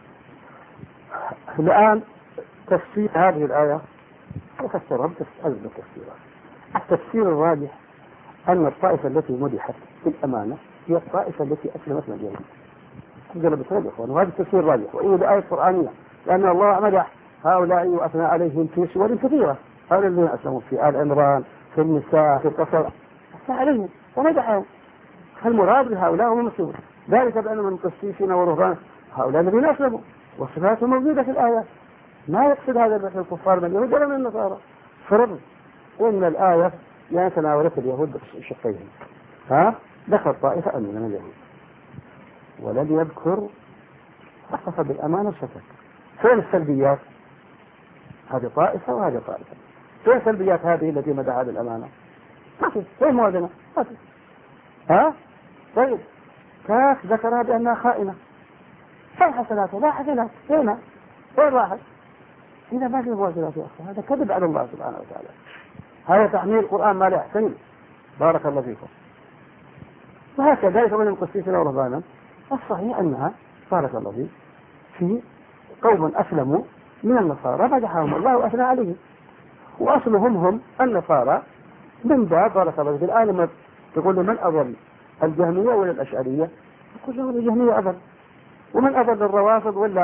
الآن تفسير هذه الآية تفسرها بتفسيرها. التفسير الراجح أن الطائفة التي مدحت بالأمانة هي الطائفة التي أسلمت من اليهود. جلبت هذا إخوان، وهذا التفسير الراجح، وإيه بآية قرآنية، لأن الله مدح هؤلاء وأثنى عليهم في سور كثيرة، هؤلاء الذين أسلموا في آل عمران، في النساء، في القصر، أثنى عليهم ومدحهم. فالمراد بهؤلاء هم المسلمون، ذلك بأنهم من قسيسين ورهبان، هؤلاء الذين أسلموا وصفاتهم موجودة في الآيات. ما يقصد هذا بحث الكفار من اليهود ولا من النصارى. فرض إن الآية يعني تناولت اليهود بشقيهم، ها دخل طائفة أمن من اليهود ولم يذكر، أخف بالأمانة وسكت. فين السلبيات؟ هذه طائفة وهذه طائفة. فين السلبيات هذه التي مدعها بالأمانة؟ ما في. فين موازنة؟ ما في. ها طيب كاف ذكرها بأنها خائنة، فين حسناتها؟ لا حسنات، فينا وين راحت؟ إذا ما في موازنة يا أخي هذا كذب على الله سبحانه وتعالى، هذا تحميل القرآن ما لا يحتمل. بارك الله فيكم. وهكذا يتمنى القسيسين ورهبانا، الصحيح أنها بارك الله فيك في قوم أسلموا من النصارى مدحهم الله وأثنى عليهم، وأصلهم هم النصارى من باب بارك الله فيك. الآن لما تقول من أضل الجهمية ولا الأشعرية؟ يقول له الجهمية أضل، ومن أضل الروافض ولا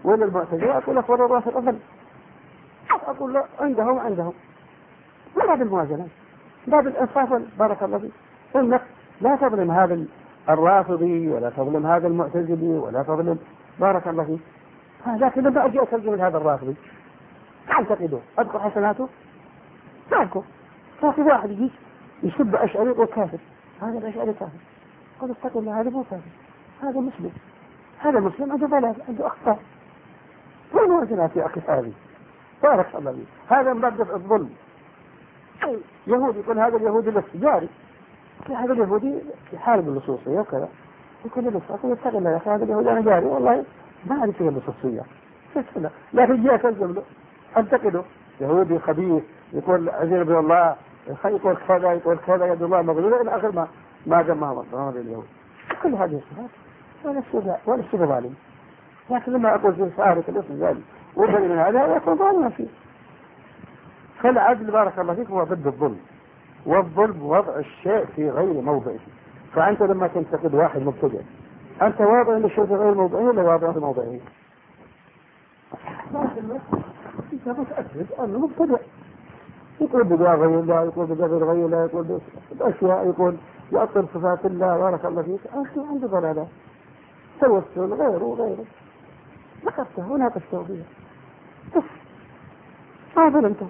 ولا المعتزلة أقول لك ولا الرافض أفضل، أقول لا عندهم عندهم باب الموازنة باب الإنصاف. بارك الله فيك، إنك لا تظلم هذا الرافضي ولا تظلم هذا المعتزلي ولا تظلم، بارك الله فيك. لكن لما أجي أترجم هذا الرافضي أعتقده أذكر حسناته لا أذكر، لكن واحد يجي يسب أشعري وكافر، هذا الأشعري كافر، قل اتقوا الله، هذا مو كافر، هذا مسلم، هذا مسلم عنده ضلال عنده أخطاء. والموازنات يا أخي هذه بارك الله فيك، هذا من باب دفع الظلم. يهودي يقول هذا اليهودي بس جاري، هذا اليهودي يحارب اللصوصية وكذا، يقول له أقول اتقوا الله يا أخي، هذا اليهودي أنا جاري والله ما أعرف كيف اللصوصية، لكن جاء ترجم له أنتقده يهودي خبيث، يقول عزيز بن الله، يقول كذا يقول كذا يد الله مغلولة إلى آخر ما ما جمعه هذا اليهود. كل هذه الصفات ولا السبع ولا السبع ظالم، لكن لما أقول في فارق الاسم ذلك وبني من هذا يكون ظالما فيه. فالعدل بارك الله فيك هو ضد الظلم، والظلم وضع الشيء في غير موضعه. فأنت لما تنتقد واحد مبتدع أنت واضع للشيء في غير موضعه ولا واضع في موضعه؟ أنت متأكد أنه مبتدع، يقول بجاه غير الله، يقول بجاه غير الله، يقول بأشياء، يقول يأطر صفات الله، بارك الله فيك. أنت عنده ضلالات توسل غيره وغيره، نقصته وناقشته فيها بس ما ظلمته.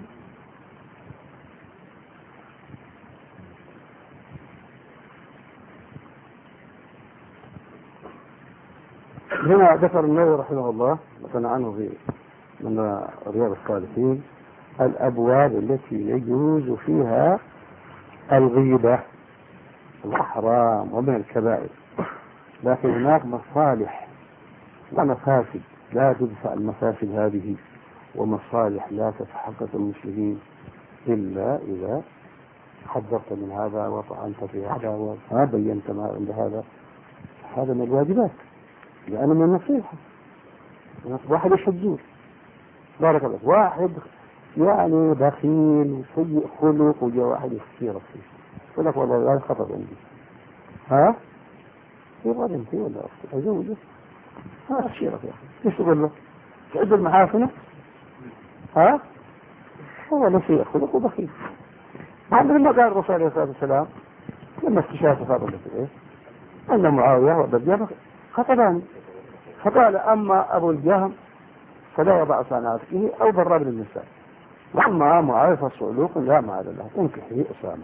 هنا ذكر النووي رحمه الله مثلا عنه في من رياض الصالحين الأبواب التي يجوز فيها الغيبة الحرام ومن الكبائر، لكن هناك مصالح ومفاسد لا تدفع المفاسد هذه، ومصالح لا تتحقق المسلمين إلا إذا حذرت من هذا وطعنت في هذا وما بينت ما عند هذا. هذا من الواجبات لأنه من النصيحة. واحد يشجور بارك الله، واحد يعني بخيل وسيء خلق وجاء واحد يخسير فيه يقول لك والله لا خطر عندي، ها يبغى بنتي ولا أختي أزوجه، ها أخسيرك يا أخي ايش تقول له؟ تعد المحاسنة، ها هو نسيء خلق وبخيل. بعد لما قال الرسول عليه الصلاة والسلام لما استشاف فاضل إيه أن معاوية وأبا الجهم خطبان، فقال أما أبو الجهم فلا يضع صنعته أو برا من النساء، وأما معاوية فصعلوق لا معاذ الله انكحي أسامة.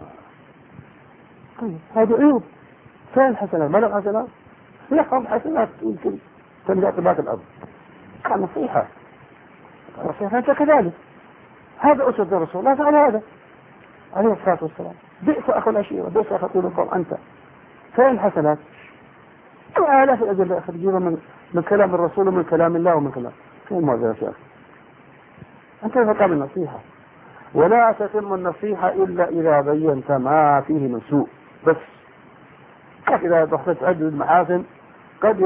هذا عيوب. فين حسنات؟ ما له حسنات؟ يحرم حسنات يمكن تنجع طباق الأرض. كان نصيحة نصيحة أنت كذلك. هذا أسد الرسول الله فعل هذا عليه الصلاة والسلام. بئس أخو العشيرة، بئس أخو القوم أنت. فين حسنات؟ آلاف الأجل خرجينا من من كلام الرسول ومن كلام الله ومن كلام. فين المعجزة يا أخي؟ أنت فقط النصيحة، ولا تتم النصيحة إلا إذا بينت ما فيه من سوء بس. إذا ضحت عدد المحاسن قد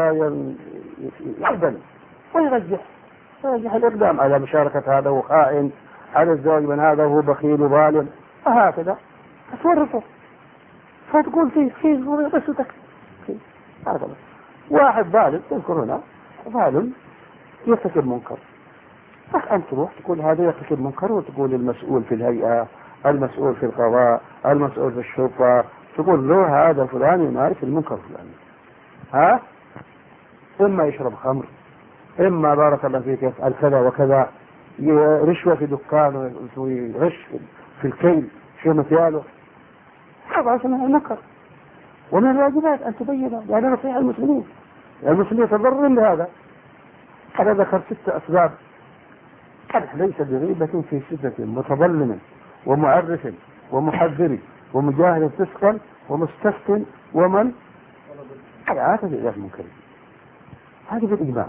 يعدل ويرجح ويرجح الإقدام على مشاركة هذا وخائن، على الزواج من هذا وهو بخيل وظالم، وهكذا فتورطه فتقول فيه فيه بس تكفي. هذا واحد ظالم تذكر هنا ظالم يرتكب منكر، أنت تروح تقول هذا يرتكب منكر وتقول المسؤول في الهيئة، المسؤول في القضاء، المسؤول في الشرطة، تقول له هذا فلان يمارس المنكر الفلاني، ها إما يشرب خمر، إما بارك الله فيك يفعل كذا وكذا، رشوة في دكان ويغش في الكيل شو مثاله، هذا اسمه منكر. ومن الواجبات أن تبين يعني نصيحة المسلمين، المسلمين يتضررون بهذا. أنا ذكر ست أسباب قدح ليس بغيبة في شدة متظلم ومعرف ومحذر ومجاهد فسقا ومستفتن ومن عاتب إلى المنكر. هذه بالإجماع.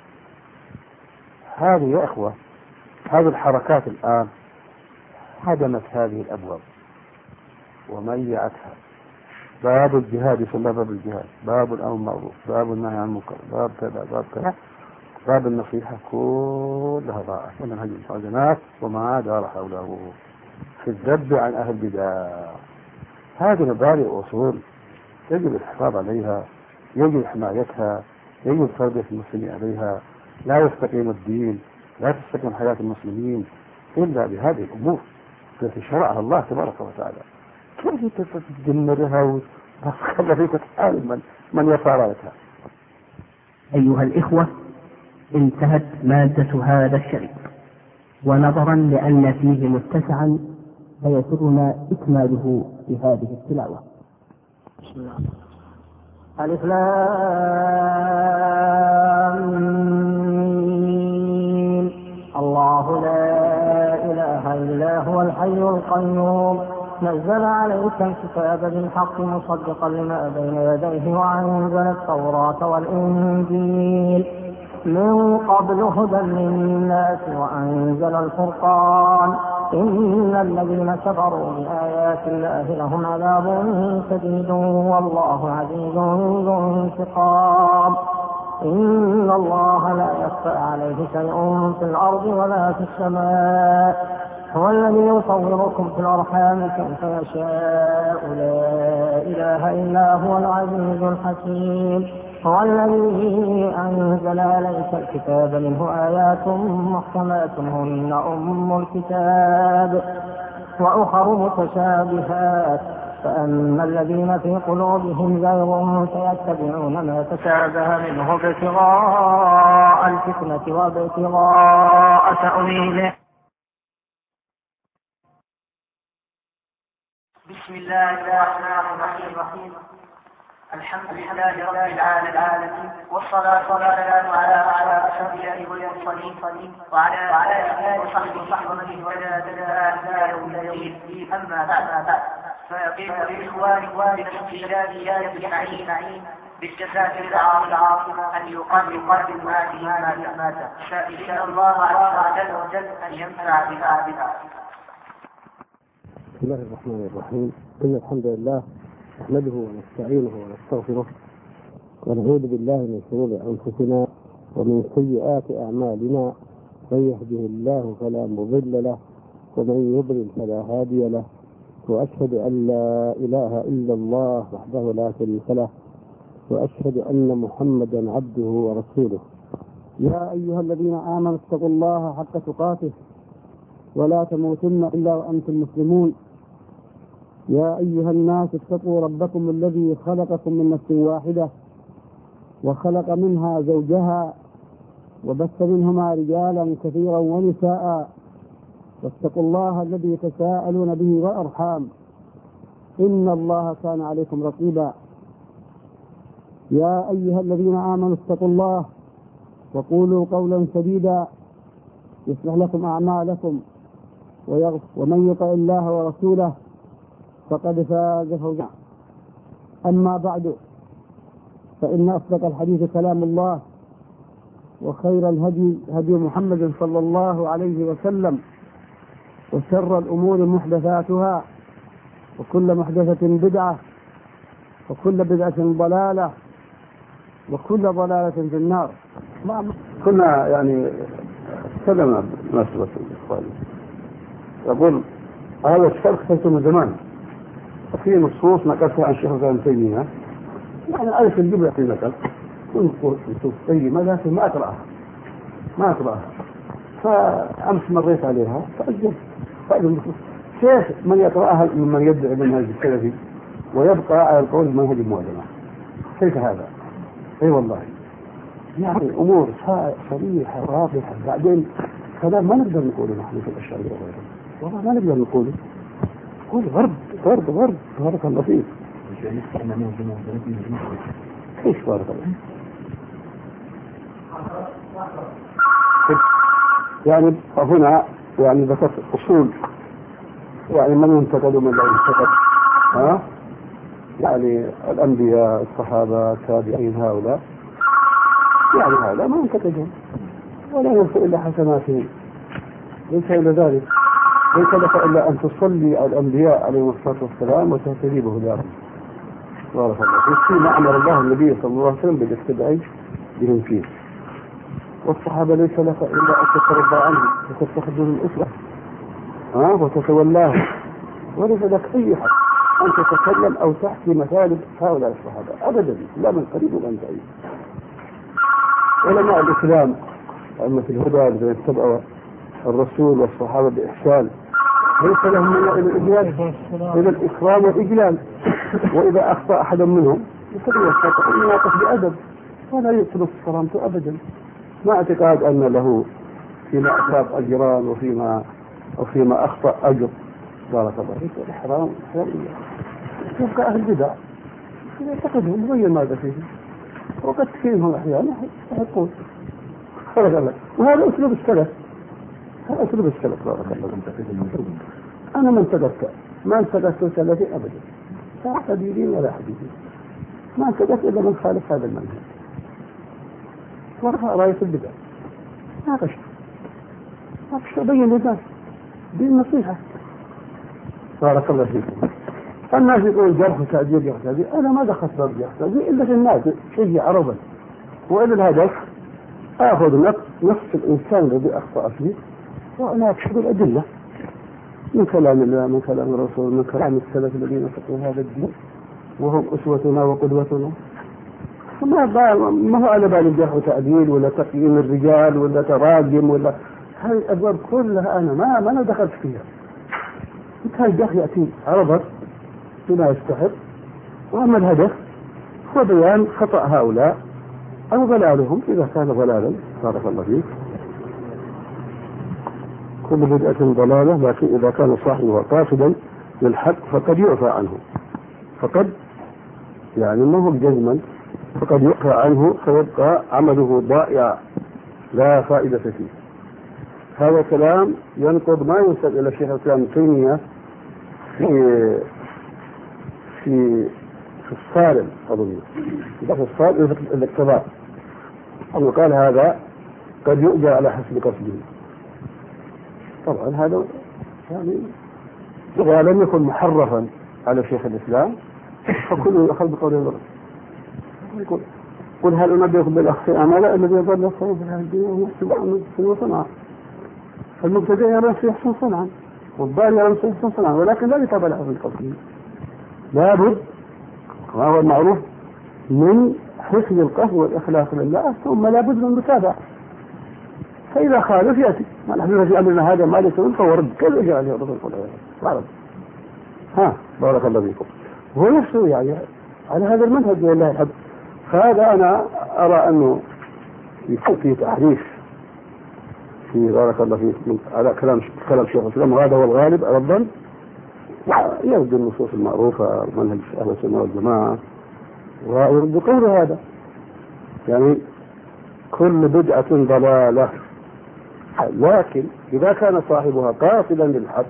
هذه يا أخوة هذه الحركات الآن هدمت هذه الأبواب وميعتها. باب الجهاد يسمى باب الجهاد، باب الأمر بالمعروف، باب النهي عن المنكر، باب كذا باب كذا، باب النصيحة كلها ضاعت ومنهج الحزنات وما دار حوله في الذب عن أهل البدع. هذه مبادئ أصول يجب الحفاظ عليها، يجب حمايتها، يجب تربية المسلمين عليها، لا يستقيم الدين، لا تستقيم حياة المسلمين إلا بهذه الأمور التي شرعها الله تبارك وتعالى. كيف تدمرها وتخلى فيك تحارب من, من يفعلها؟ أيها الإخوة، انتهت مادة هذا الشريط، ونظرا لأن فيه متسعا فيسرنا إكماله في هذه التلاوة. بسم الله. ألف لام ميم. الله لا إله إلا هو الحي القيوم نزل عليك الكتاب بالحق مصدقا لما بين يديه وأنزل التوراة والإنجيل من قبل هدى للناس وأنزل الفرقان إن الذين كفروا بآيات الله لهم عذاب شديد والله عزيز ذو انتقام. إن الله لا يخفى عليه شيء في الأرض ولا في السماء هو الذي يصوركم في الأرحام كيف يشاء لا إله إلا هو العزيز الحكيم. هو الذي أنزل عليك الكتاب منه آيات محكمات هن أم الكتاب وأخر متشابهات فأما الذين في قلوبهم زيغ فيتبعون ما تشابه منه ابتغاء الفتنة وابتغاء تأويله. بسم الله الرحمن الرحيم. الحمد لله رب العالمين، والصلاة والسلام على أشرف الأنبياء والمرسلين وعلى آله وصحبه ومن اهتدى بهداه إلى يوم الدين. أما بعد، فيقيم لإخوانكم باستشهاد آية النعيم بالجزائر العاصمة أن يقدم هذه المادة، سائلين الله عز وجل أن ينفع بها. بسم الله الرحمن الرحيم. إن الحمد لله نحمده ونستعينه ونستغفره ونعوذ بالله من شرور أنفسنا ومن سيئات أعمالنا، من يهده الله فلا مضل له ومن يضلل فلا هادي له، وأشهد أن لا إله إلا الله وحده لا شريك له، وأشهد أن محمدا عبده ورسوله. يا أيها الذين آمنوا اتقوا الله حق تقاته ولا تموتن إلا وأنتم مسلمون. يا أيها الناس اتقوا ربكم الذي خلقكم من نفس واحدة وخلق منها زوجها وبث منهما رجالا كثيرا ونساء، واتقوا الله الذي تساءلون به والأرحام إن الله كان عليكم رقيبا. يا أيها الذين آمنوا اتقوا الله وقولوا قولا سديدا يصلح لكم أعمالكم ويغفر ومن يطع الله ورسوله فقد فاز فوزا. أما بعد، فإن أصدق الحديث كلام الله، وخير الهدي هدي محمد صلى الله عليه وسلم، وشر الأمور محدثاتها، وكل محدثة بدعة، وكل بدعة ضلالة، وكل ضلالة في النار. كنا يعني تكلمنا بمناسبة الإخوان، يقول هذا الشرق خلص من زمان، وفي نصوص نقلتها عن الشيخ ابن تيمية، يعني ألف الجبلة في نقل كنت نصوص قيمة لكن ما أقرأها ما أقرأها فأمس مريت عليها فأجل فأجل كيف من يقرأها ممن يدعي منهج السلفي ويبقى على القول منهج المعجمة؟ كيف هذا؟ اي والله يعني أمور صريحة واضحة. بعدين كلام ما نقدر نقوله نحن في الأشياء وغيره، والله ما نقدر نقوله، نقول غرب غرب غرب بارك الله فيك. ايش بارك الله يعني هنا يعني ذكرت أصول يعني من ينتقد ومن لا ينتقد، ها يعني الأنبياء الصحابة التابعين هؤلاء يعني هذا ما ينتقدهم ولا ينفع إلا حسناتهم، ليس إلا ذلك، ليس لك إلا أن تصلي على الأنبياء عليهم الصلاة والسلام وتهتدي بهداهم بارك الله فيك، فيما أمر الله النبي صلى الله عليه وسلم بالاقتداء بهم فيه. والصحابة ليس لك إلا أن تترضى عنهم وتتخذهم الأسرة ها وتتولاهم، وليس لك أي حق أن تتكلم أو تحكي مثالب هؤلاء الصحابة أبدا، لا من قريب ولا من بعيد. علماء الإسلام أئمة الهدى الذين اتبعوا الرسول والصحابة بإحسان ليس لهم إلا الإجلال إلى الإكرام والإجلال. وإذا أخطأ أحد منهم يناقش بأدب ولا يطلب كرامته أبدا، ما اعتقاد أن له فيما أصاب أجران وفيما وفيما أخطأ أجر. بارك الله فيك. الإحرام إحرام يبقى أهل البدع يعتقدهم يبين ماذا فيه وقد تكينهم أحيانا يحقون. بارك الله. وهذا أسلوب السلف، هذا أسلوب السلف. بارك الله. أنا ما انتقدت ما انتقدت سلفي أبدا، لا حديثين ولا حديثين، ما انتقدت إلا من خالف هذا المنهج ورفع راية البدع. ما قشت ما قشت أبين للناس دي النصيحة. بارك الله فيكم. الناس يقول جرح وتعديل يحتاجي، أنا ما دخلت باب يحتاجي إلا في الناس شيء عربا، وإلى الهدف آخذ نفس الإنسان الذي أخطأ فيه وأنا أكشف الأدلة من كلام الله، من كلام الرسول، من كلام السلف الذين فقهوا هذا الدين وهم أسوتنا وقدوتنا. ما ما هو على بال الجرح وتعديل ولا تقييم الرجال ولا تراجم ولا هذه الأبواب كلها أنا ما ما أنا دخلت فيها. كان الجرح يأتي عرضا بما يستحق، وأما الهدف هو بيان خطأ هؤلاء أو ضلالهم إذا كان ضلالا. بارك الله فيك. كل بدعة ضلالة، لكن إذا كان صاحبها قاصدا للحق فقد يعفى عنه، فقد يعني ما هو جزما، فقد يعفى عنه فيبقى عمله ضائع لا فائدة فيه. هذا كلام ينقض ما ينسب إلى الشيخ الإسلام ابن تيمية في في في الصارم أظن في الصارم في الاقتضاء، أنه قال هذا قد يؤجر على حسب قصده. طبعا هذا يعني إذا لم يكن محرفا على شيخ الإسلام فكله يأخذ بقول الله. يقول قل هل أنبئكم بالأخسر أعمالا الذي يضل الصواب في هذه الدنيا ويحسب عنه في صنعا. فالمبتدئ يرى نفسه يحسن صنعا والضال يرى نفسه يحسن صنعا، ولكن لا يتابع له في قصده. لابد كما هو المعروف من حسن القصد والإخلاص لله، ثم لابد من المتابعة. فإذا خالف يأتي ما نحن في أمرنا هذا ما ليس منه ورد كل إجراء عليه رضي الله عنه. ها بارك الله فيكم. هو نفسه يعني على هذا المنهج لله الحمد. فهذا أنا أرى أنه يكون فيه تحريف في بارك الله فيكم على كلام كلام شيخ الإسلام، وهذا هو الغالب على الظن، ويرد النصوص المعروفة منهج أهل السنة والجماعة ويرد قول هذا. يعني كل بدعة ضلالة، لكن إذا كان صاحبها قاصدا للحق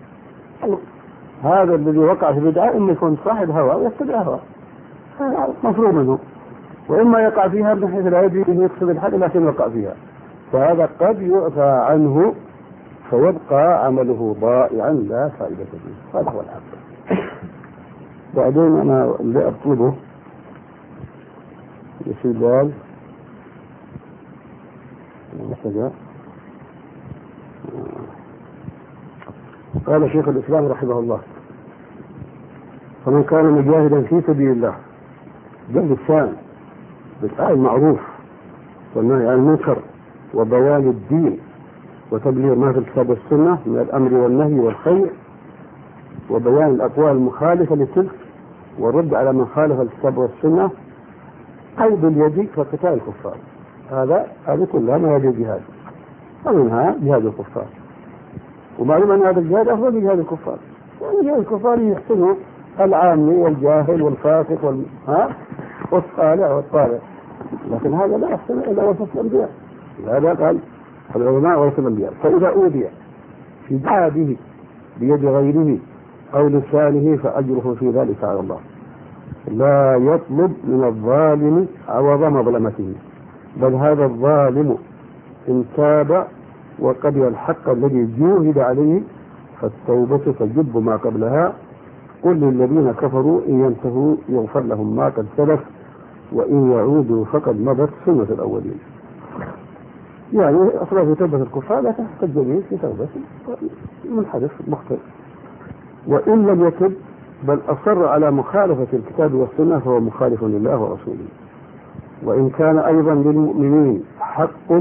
هذا الذي وقع في بدعة إما يكون صاحب هوى ويتبع هوى، هذا مفروض منه، وإما يقع فيها من حيث لا يدري أنه يقصد الحق لكن يقع فيها، فهذا قد يعفى عنه فيبقى عمله ضائعا لا فائدة فيه. هذا هو الحق. بعدين أنا اللي أطلبه يصير بال قال شيخ الإسلام رحمه الله: فمن كان مجاهدا في سبيل الله جلد الثاني بالآية المعروف والنهي عن المنكر وبيان الدين وتبليغ ما في الكتاب والسنة من الأمر والنهي والخير وبيان الأقوال المخالفة لتلك والرد على من خالف الكتاب والسنة أو باليد فقتال الكفار. هذا هذا كلها مواجه الجهاد، ومنها جهاد الكفار، ومعلوم أن هذا الجهاد أفضل من جهاد الكفار. يعني جهاد الكفار يحسنه العامي والجاهل والفاسق وال... ها؟ والصالح والطالع، لكن هذا لا يحسن إلا وصف الأنبياء. هذا قال العلماء ورث الأنبياء. فإذا أوذي في جهاده بيد غيره أو لسانه فأجره في ذلك على الله، لا يطلب من الظالم عوض مظلمته، بل هذا الظالم إن تاب وقبل الحق الذي جوهد عليه فالتوبة تجب ما قبلها. قل للذين كفروا إن ينتهوا يغفر لهم ما قد سلف وإن يعودوا فقد مضت سنة الأولين. يعني أصلا في توبة الكفار لا تحت الجميع في توبة منحرف مخطئ، وإن لم يتب بل أصر على مخالفة الكتاب والسنة فهو مخالف لله ورسوله. وإن كان أيضا للمؤمنين حق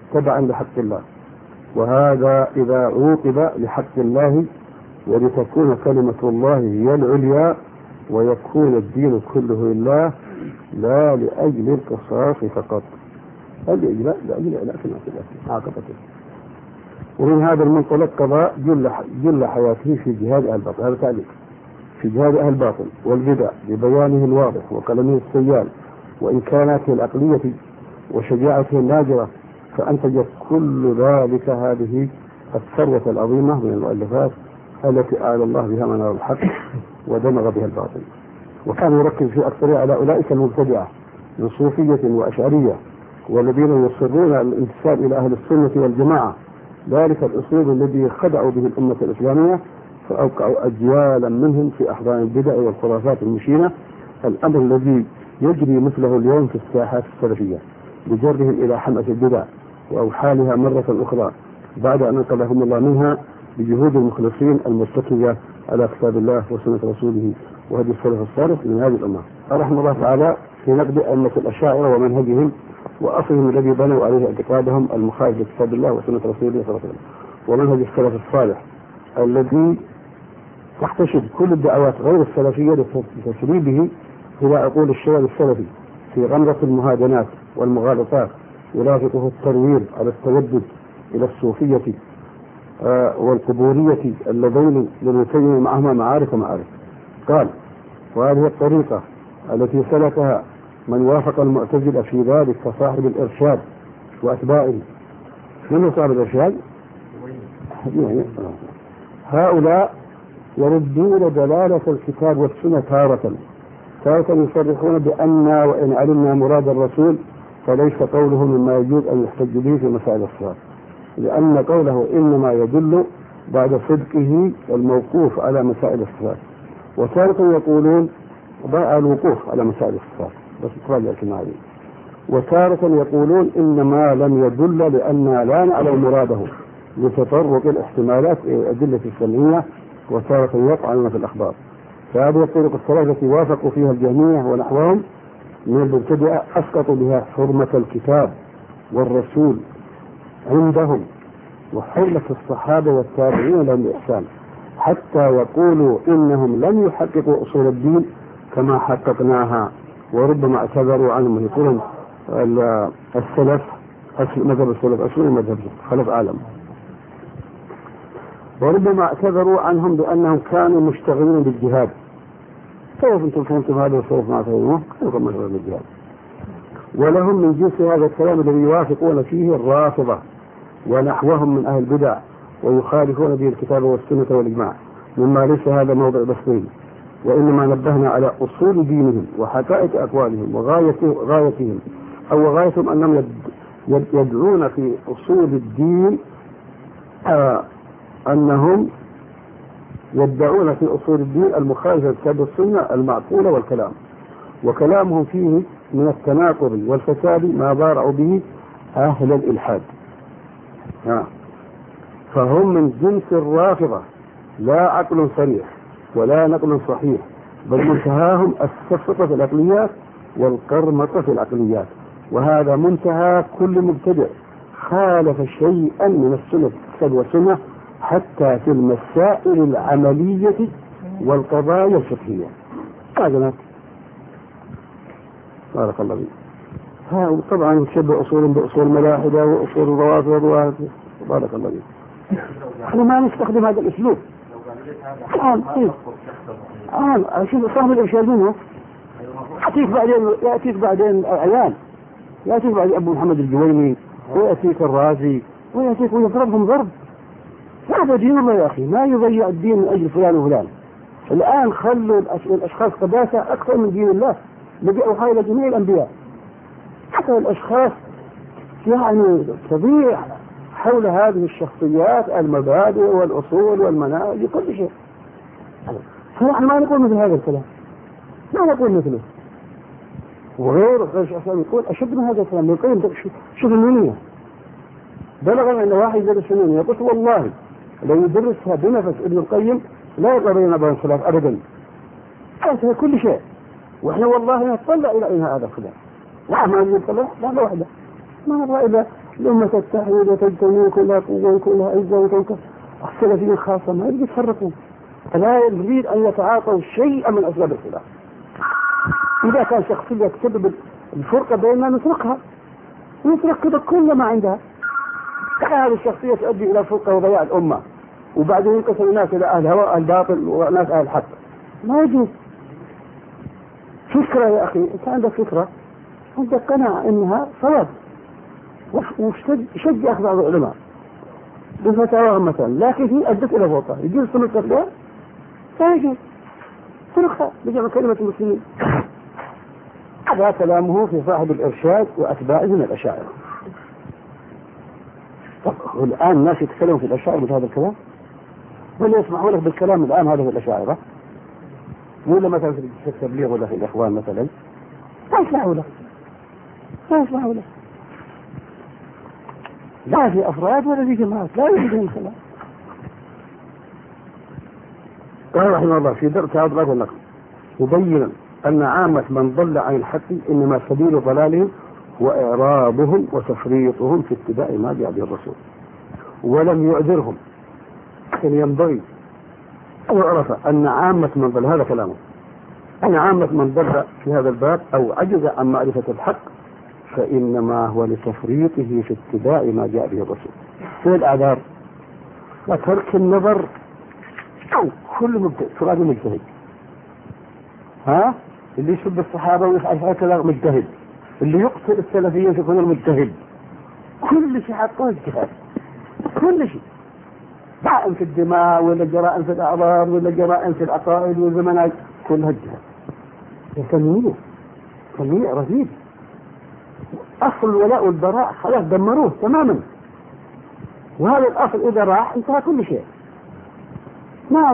تبعا لحق الله، وهذا إذا عوقب لحق الله ولتكون كلمة الله هي العليا ويكون الدين كله لله لا لأجل القصاص فقط، الإجلاء لأجل إعلاء عاقبته. ومن هذا المنطلق قضاء جل, جل حياته في جهاد أهل الباطل، هذا تعليق في جهاد أهل الباطل والبدع ببيانه الواضح وقلمه السيال وإمكاناته العقلية وشجاعته النادرة، فأنتجت كل ذلك هذه الثروة العظيمة من المؤلفات التي أعلى الله بها منار الحق ودمغ بها الباطل. وكان يركز في أكثرها على أولئك المبتدعة من صوفية وأشعرية والذين يصرون على الانتساب إلى أهل السنة والجماعة، ذلك الأسلوب الذي خدعوا به الأمة الإسلامية فأوقعوا أجيالا منهم في أحضان البدع والخرافات المشينة، الأمر الذي يجري مثله اليوم في الساحات السلفية بجرهم إلى حمأة البدع وأوحالها مرة أخرى بعد أن انقذهم الله منها بجهود المخلصين المتكية على كتاب الله وسنة رسوله وهدي السلف الصالح من هذه الأمة. رحمه الله تعالى في نقد أئمة الأشاعرة ومنهجهم وأصلهم الذي بنوا عليه اعتقادهم المخالف لكتاب الله وسنة رسوله صلى الله عليه وسلم، ومنهج السلف الصالح الذي تحتشد كل الدعوات غير السلفية لتسريبه إلى عقول الشباب السلفي في غمرة المهادنات والمغالطات، يرافقه التروير على التودد إلى الصوفية آه والقبورية اللذين للمتيم معهما معارف ومعارف. قال: وهذه الطريقة التي سلكها من وافق المعتزلة في ذلك كصاحب الإرشاد وأتباعه. من صاحب الإرشاد؟ هؤلاء يردون دلالة الكتاب والسنة تارة تارة يصرحون بأن وإن علمنا مراد الرسول فليس قوله مما يجوز أن يحتج به في مسائل الصلاة، لأن قوله إنما يدل بعد صدقه الموقوف على مسائل الصلاة. وتارة يقولون ضاع الوقوف على مسائل الصلاة بس تراجع كمالي. وتارة يقولون إنما لم يدل لأننا لا نعلم مراده لتطرق الاحتمالات إلى الأدلة السمعية، وتارة يطعنون في الأخبار. فهذه الطرق الثلاثة التي وافقوا فيها الجهمية ونحوهم من المبتدئة أسقطوا بها حرمة الكتاب والرسول عندهم وحرمة الصحابة والتابعين لهم بإحسان، حتى يقولوا إنهم لم يحققوا أصول الدين كما حققناها، وربما اعتذروا عنهم يقولون السلف مذهب السلف أصول مذهب خلف عالم، وربما اعتذروا عنهم بأنهم كانوا مشتغلين بالجهاد. كيف انتم فهمتم هذا وسوف ما فهموه؟ كيف مشغولين بالجهاد؟ ولهم من جنس هذا الكلام الذي يوافقون فيه الرافضة ونحوهم من أهل البدع ويخالفون به الكتاب والسنة والإجماع، مما ليس هذا موضع بسطين، وإنما نبهنا على أصول دينهم وحقائق أقوالهم وغايتهم أو غايتهم أنهم يدعون في أصول الدين آه أنهم يدعون في أصول الدين المخالفة لكتاب السنة المعقولة والكلام، وكلامهم فيه من التناقض والفساد ما بارعوا به أهل الإلحاد. آه. فهم من جنس الرافضة، لا عقل صريح ولا نقل صحيح، بل منتهاهم السفطة في العقليات والقرمطة في العقليات، وهذا منتهى كل مبتدع خالف شيئا من السنة والسنة حتى في المسائل العملية والقضايا الفقهية. هذا بارك الله فيك. ها طبعا تشبه أصول بأصول ملاحدة وأصول الروافض، بارك الله فيك. احنا ما نستخدم هذا الأسلوب الآن. طيب الآن شوف صاحب الإرشاد منه يأتيك بعدين يأتيك بعدين أعيان، يأتيك بعد أبو محمد الجويني ويأتيك الرازي ويأتيك ويضربهم ضرب. هذا دين الله يا أخي، ما يضيع الدين من أجل فلان وفلان. الآن خلوا الأشخاص قداسة أكثر من دين الله الذي أوحى إلى جميع الأنبياء. حتى الأشخاص يعني تضيع حول هذه الشخصيات المبادئ والأصول والمناهج كل شيء. فنحن ما نقول مثل هذا الكلام، ما نقول مثله. وغير غير عشان يقول أشد من هذا الكلام. يقول شوف النونية بلغنا أن واحد يدرس النونية يقول والله لو يدرسها بنفس ابن القيم لا يقررنا بين الخلاف أبدا. هذا كل شيء، وإحنا والله نطلع إلى أين هذا الخلاف. لا ما نطلع لا لا واحدة، ما نرى إلا لما تتحد وتجتمع كلها قوة وكلها عزة وتوكل السلفيين خاصة ما يريد يتفرقون، فلا يريد أن يتعاطوا شيئا من أسباب الخلاف. إذا كان شخصية تسبب الفرقة بيننا نتركها ونترك كذا كل ما عندها. هذه الشخصية تؤدي إلى فرقة وضياع الأمة، وبعدين ينقسم الناس إلى أهل هواء الباطل وناس أهل الحق. ما يجوز. فكرة يا أخي، أنت عندك فكرة، عندك قناعة إنها صواب، وشجع أخذ بعض العلماء بفتاواهم مثلا، لكن هي أدت إلى فرقة، يجوز سمك فيها؟ لا يجوز. فرقة بجمع كلمة المسلمين. هذا كلامه في صاحب الإرشاد وأتباعه من الأشاعرة. طب الآن الناس يتكلموا في الأشاعرة بهذا الكلام؟ ولا يسمعوا لك بالكلام الآن هذا في الأشاعرة؟ ولا مثلا في التبليغ ولا في الإخوان مثلا؟ لا يسمعوا لك، لا يسمعوا لك، لا في أفراد ولا في جماعات، لا يوجدون الكلام. قال رحمه الله في درء تعارض الآيات والنقل مبينا أن عامة من ضل عن الحق إنما سبيل ضلالهم وإعراضهم وتفريطهم في اتباع ما جاء به الرسول، ولم يعذرهم. لكن ينبغي أن يعرف أن عامة من ضل، هذا كلامه، أن عامة من ضل في هذا الباب أو عجز عن معرفة الحق فإنما هو لتفريطه في اتباع ما جاء به الرسول. في الأعذار وترك النظر، أو كل مجتهد فراد مجتهد، ها اللي يسب الصحابة ويفعل كذا مجتهد، اللي يقتل السلفيين يكون المجتهد، كل شيء حقه اجتهاد، كل شيء، جرائم في الدماء ولا جرائم في الأعراض ولا جرائم في العقائد والزمانات كلها اجتهاد. تنمية تنمية رهيب. أصل الولاء والبراء خلاص دمروه تماما، وهذا الأصل إذا راح انتهى كل شيء. نعم.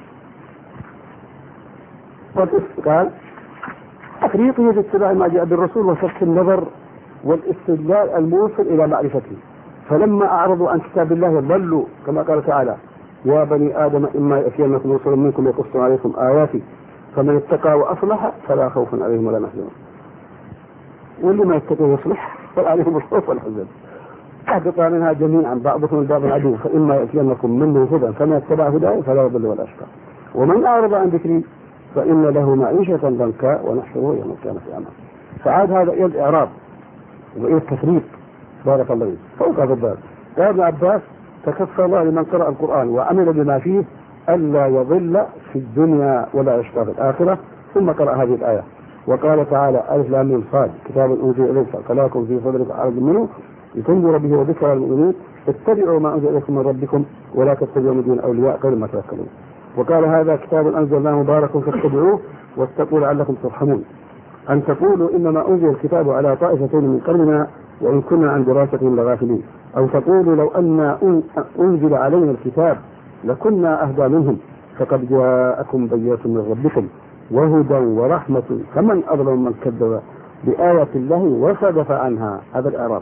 قال تفريطه في اتباع ما جاء بالرسول وترك النظر والاستدلال الموصل إلى معرفته، فلما أعرضوا عن كتاب الله ضلوا كما قال تعالى يا بني آدم إما يأتينكم رسل منكم يقصون عليكم آياتي فمن اتقى وأصلح فلا خوف عليهم ولا يحزنون. واللي ما يتقى ويصلح فعليهم الخوف والحزن. اهبطا منها جميعا بعضكم الباب العدو فإما يأتينكم منه هدى فمن اتبع هداي فلا يضل ولا يشقى ومن أعرض عن ذكري فإن له معيشة ضنكا ونحشره يوم القيامة أعمى. فعاد هذا إلى الإعراب وإلى التفريط. بارك الله فيك. فوق هذا الباب قال ابن عباس تكفى الله لمن قرأ القرآن وعمل بما فيه ألا يضل في الدنيا ولا يشقى في الآخرة. ثم قرأ هذه الآية وقال تعالى ألف لام ميم صاد كتاب أنزل إليك فلاكم في صدرك حرج منه لتنذر به وذكرى المؤمنين اتبعوا ما أنزل إليكم من ربكم ولا تتبعوا من دون أولياء قبل ما تذكرون. وقال هذا كتاب أنزلناه مبارك فاتبعوه واتقوا لعلكم ترحمون. أن تقولوا إنما أنزل الكتاب على طائفتين من قرننا وإن كنا عن دراستهم لغافلين، أو تقولوا لو أن أنزل علينا الكتاب لكنا أهدى منهم فقد جاءكم بينة من ربكم وهدى ورحمة فمن أظلم من كذب بآية الله وصدف عنها. هذا الإعراب.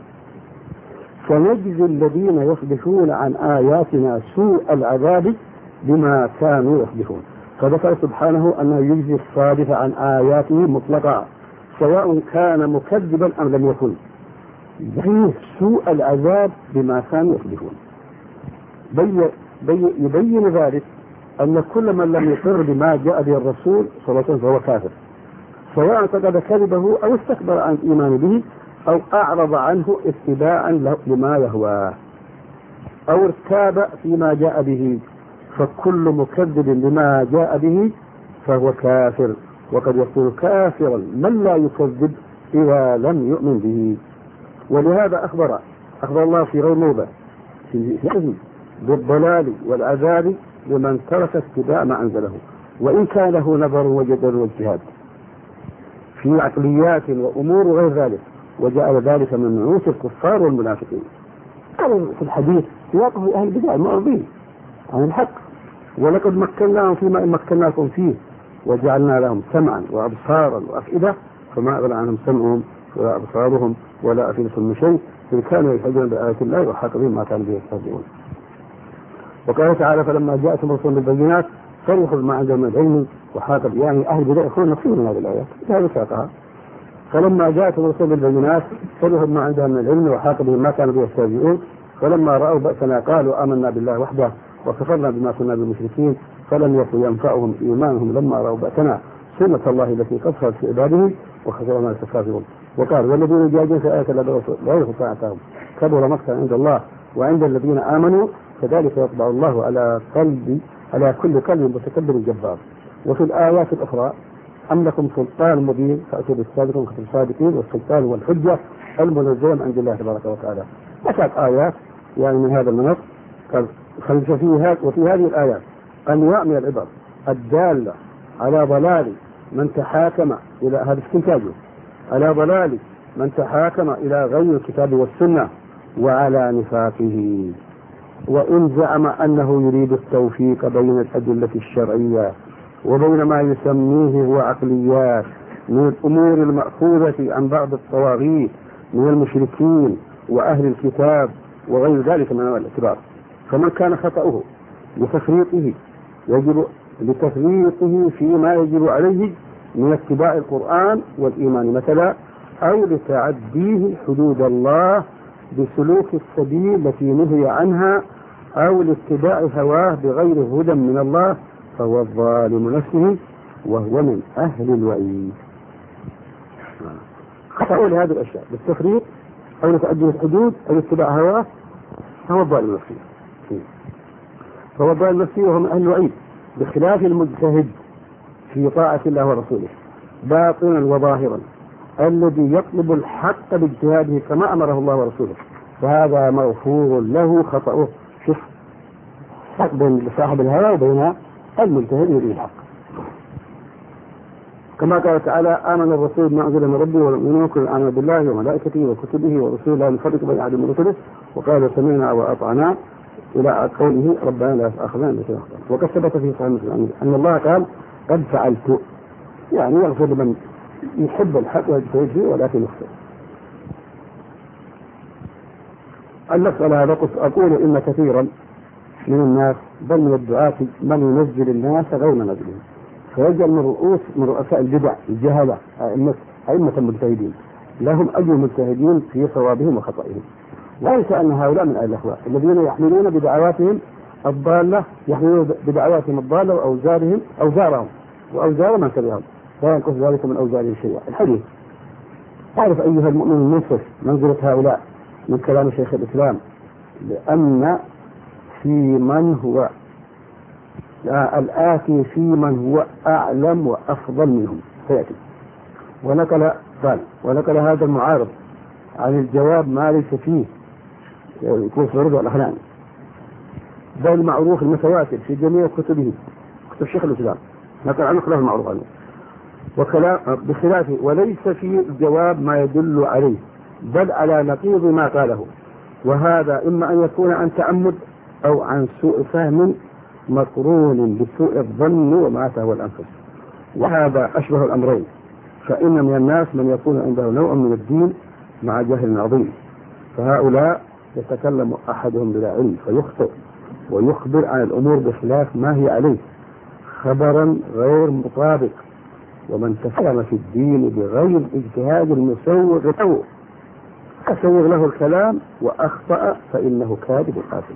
فنجزي الذين يصدفون عن آياتنا سوء العذاب بما كانوا يصدفون. فذكر سبحانه أنه يجزي الصادف عن آياته مطلقا سواء كان مكذبا أم لم يكن، يبين سوء العذاب بما كانوا يصدفون. بي بي يبين ذلك أن كل من لم يقر بما جاء به الرسول صلى الله عليه وسلم فهو كافر، سواء اعتقد كذبه أو استكبر عن الإيمان به أو أعرض عنه اتباعا لما يهواه أو ارتاب فيما جاء به. فكل مكذب بما جاء به فهو كافر، وقد يكون كافرا من لا يكذب إذا لم يؤمن به. ولهذا أخبر أخبر الله في غير موضع في الإذن بالضلال والعذاب لمن ترك اتباع ما أنزله وإن كان له نظر وجدل واجتهاد في عقليات وأمور غير ذلك، وجعل ذلك من نعوت الكفار والمنافقين. قال في الحديث سياقه أهل البدع المعرضين عن الحق ولقد مكناهم فيما إن مكناكم فيه وجعلنا لهم سمعا وأبصارا وأفئدة فما أغنى عنهم سمعهم ولا أبصارهم ولا أفئدتهم من شيء إن كانوا يحجون بآيات الله وحاق بهم ما كانوا به يستهزئون. وقال تعالى فلما جاءتهم رسول بالبينات فرحوا ما عندهم من العلم وحاق يعني أهل البدع يكون نصيب من هذه الآيات هذا ساقها. فلما جاءتهم الرسل بالبينات فرحوا بما عندهم من العلم وحاق بهم ما كانوا به يستهزئون، فلما رأوا بأسنا قالوا آمنا بالله وحده وكفرنا بما كنا بالمشركين، فلم يكن ينفعهم إيمانهم لما رأوا بأسنا سنة الله التي قد خلت في عباده وخسر ما يستكبرون. وقال والذين يجاهدون في آيات الله لا يخفى عنهم كبر مقتا عند الله وعند الذين آمنوا كذلك يطبع الله على قلب على كل قلب متكبر جبار. وفي الآيات الأخرى أم لكم سلطان مبين فأتوا بالصادقين وخذوا الصادقين والسلطان والحجة المنزلة عند الله تبارك وتعالى. أتت آيات يعني من هذا المنط فيها وفي هذه الآيات أنواع من العبر الدالة على ضلال من تحاكم إلى هذا استنتاجه على ضلال من تحاكم إلى غير الكتاب والسنة وعلى نفاقه، وإن زعم أنه يريد التوفيق بين الأدلة الشرعية وبين ما يسميه هو عقليات من الأمور المأخوذة عن بعض الطواغيت من المشركين وأهل الكتاب وغير ذلك من أنواع الاعتبار، فمن كان خطأه لتفريطه يجب لتفريطه فيما يجب عليه من اتباع القرآن والإيمان مثلا، أو لتعديه حدود الله بسلوك السبيل التي نهي عنها، أو لاتباع هواه بغير هدى من الله، فهو الظالم نفسه وهو من أهل الوعيد. خطأوا لهذه الأشياء بالتفريط أو لتعديه الحدود أو اتباع هواه فهو الظالم نفسه فهو الظالم نفسه وهو من أهل الوعيد، بخلاف المجتهد في طاعة الله ورسوله باطنا وظاهرا الذي يطلب الحق باجتهاده كما أمره الله ورسوله، فهذا مغفور له خطأه. شوف فرق بين صاحب الهوى وبين المجتهد يريد الحق، كما قال تعالى آمن الرسول بما أنزل من ربه والمؤمنون كل آمن بالله وملائكته وكتبه ورسوله لا نفرق بين أحد من رسله وقال سمعنا وأطعنا إلى قوله ربنا لا تؤاخذنا بما أخطأنا. وقد ثبت في صحيح مسلم أن الله قال قد فعلت، يعني يغفر لمن يحب الحق ويجتهد فيه ولكن يخطئ. اللفظ على هذا أقول إن كثيرا من الناس بل من الدعاة من ينزل الناس غير منازلهم، فيجعل من رؤوس من رؤساء البدع الجهلة أئمة المجتهدين لهم أجر مجتهدين في صوابهم وخطئهم، وليس أن هؤلاء من أهل الأهواء الذين يحملون بدعواتهم الضالة يحملون بدعواتهم الضالة وأوزارهم أوزارهم وأوزار من تبعهم لا ينقص ذلك من أوزارهم شيئا. الحديث تعرف أيها المؤمن المنصف منزلة هؤلاء من كلام شيخ الإسلام، لأن في من هو الآتي في من هو أعلم وأفضل منهم سيأتي. ونقل قال ونقل هذا المعارض عن الجواب ما ليس فيه يكون في رضا الأخلاق بل المعروف المتواتر في جميع كتبه كتب شيخ الإسلام نقل عنه خلاف المعروف عنه وكلام بخلافه، وليس في الجواب ما يدل عليه بل على نقيض ما قاله، وهذا إما أن يكون عن تعمد أو عن سوء فهم مقرون بسوء الظن وما تهوى الأنفس، وهذا أشبه الأمرين، فإن من الناس من يكون عنده نوع من الدين مع جهل عظيم، فهؤلاء يتكلم أحدهم بلا علم فيخطئ ويخبر عن الأمور بخلاف ما هي عليه خبرا غير مطابق، ومن تكلم في الدين بغير اجتهاد المسوغ له أسوغ له الكلام وأخطأ فإنه كاذب قاتل،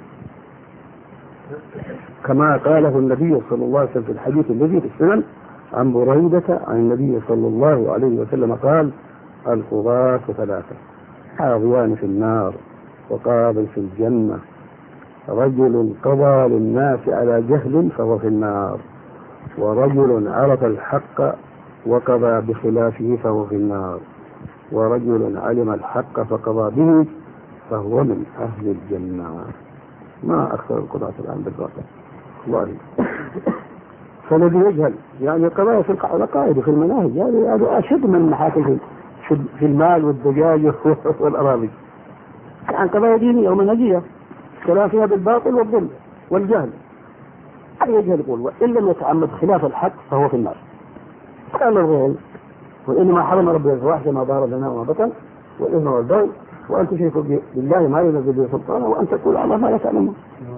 كما قاله النبي صلى الله عليه وسلم في الحديث الذي في السنن عن بريدة عن النبي صلى الله عليه وسلم قال القضاة ثلاثة قاضيان في النار وقاض في الجنة، رجل قضى للناس على جهل فهو في النار، ورجل عرف الحق وقضى بخلافه فهو في النار، ورجل علم الحق فقضى به فهو من أهل الجنة. ما أكثر القضاة الآن بالباطل الله. فالذي يجهل يعني القضايا في القواعد وفي المناهج يعني هذا أشد من محاكم في المال والدجاج والأراضي، عن قضايا دينية ومنهجية كلام فيها بالباطل والظلم والجهل. هذا يجهل يقول وإن لم يتعمد خلاف الحق فهو في النار. قال الغير وإنما حرم ربي الفواحش ما ظهر لنا وما بطن والإثم والبغي وأن تشركوا بالله ما ينزل به سلطانه وأن تقول على الله ما لا تعلمون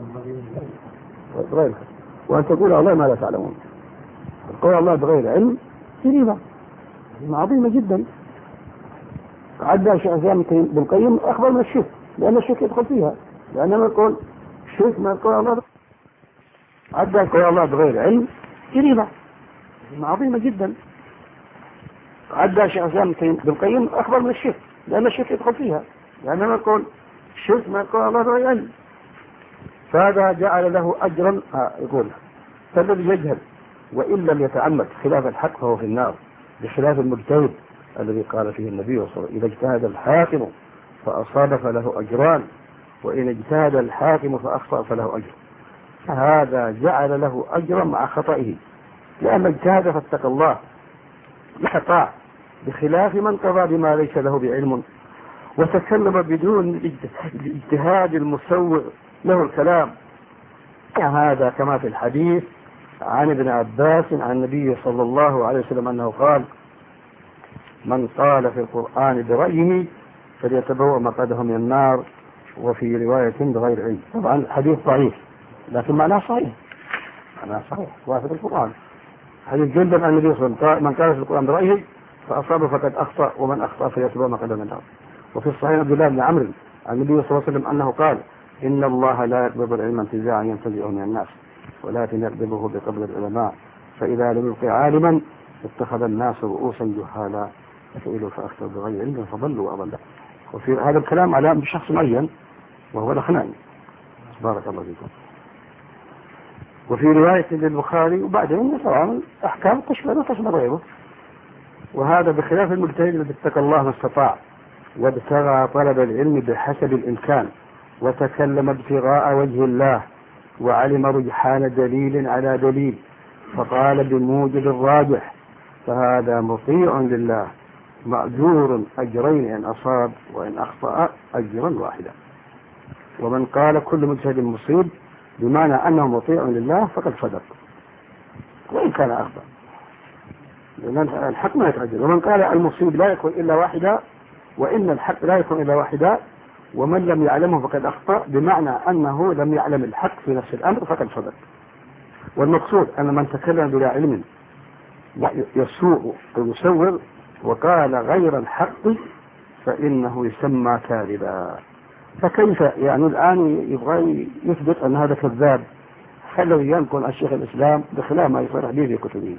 وأن تقول على الله ما لا تعلمون. قول الله بغير علم جريمة عظيمة جدا عدى شيخ الإسلام ابن القيم أخبر من الشرك، لأن الشرك يدخل فيها، لأنه يقول الشرك ما يقول الله عدى يقول الله بغير علم جريمة عظيمة جدا. عدى شيخ الإسلام ابن القيم أخبر من الشرك، لأن الشرك يدخل فيها، لأنه يقول الشرك ما يقول الله بغير علم، فهذا جعل له أجرا. يقول فالذي يجهل وإن لم يتعمد خلاف الحق فهو في النار، بخلاف المجتهد الذي قال فيه النبي صلى الله عليه وسلم إذا اجتهد الحاكم فأصاب فله أجران، وإن اجتهد الحاكم فأخطأ فله أجر. فهذا جعل له أجرا مع خطئه، لأن اجتهد فاتقى الله لحقا، بخلاف من قضى بما ليس له بعلم وتكلم بدون الاجتهاد المسوغ له الكلام. هذا كما في الحديث عن ابن عباس عن النبي صلى الله عليه وسلم أنه قال من قال في القرآن برأيه فليتبوأ مقعده من النار، وفي رواية بغير علم. طبعا الحديث ضعيف لكن معناه صحيح، معناه صحيح وافق القرآن. حديث جندب عن النبي صلى الله عليه وسلم من قال في القرآن برأيه فأصاب فقد أخطأ ومن أخطأ فليتبوأ مقعده من النار. وفي الصحيح عبد الله بن عمرو عن النبي صلى الله عليه وسلم أنه قال إن الله لا يقبض العلم انتزاعا ينتزعه من الناس، ولكن يقبضه بقبض العلماء، فإذا لم يبق عالما اتخذ الناس رؤوسا جهالا فسئلوا فأفتوا بغير علم فضلوا وأضلوا. وفي هذا الكلام على شخص معين وهو الأخناني، بارك الله فيكم. وفي رواية للبخاري وبعدين طبعا أحكام تشمل وتشمل غيره. وهذا بخلاف المجتهد الذي اتقى الله ما استطاع وابتغى طلب العلم بحسب الإمكان وتكلم ابتغاء وجه الله وعلم رجحان دليل على دليل فقال بموجب الراجح، فهذا مطيع لله مأجور أجرين إن أصاب وإن أخطأ أجرا واحدا. ومن قال كل مجتهد مصيب بمعنى أنه مطيع لله فقد صدق وإن كان أخطأ، لأن الحق ما يتعجل. ومن قال المصيب لا يكون إلا واحدا وإن الحق لا يكون إلا واحدا ومن لم يعلمه فقد أخطأ بمعنى أنه لم يعلم الحق في نفس الأمر فقد صدق. والمقصود أن من تكلم بلا علم يسوء ويسور وقال غير الحق فإنه يسمى كاذبا. فكيف يعني الآن يبغى يثبت أن هذا كذاب، خلوا ينقل الشيخ الإسلام بخلاف ما يصرح به في كتبه.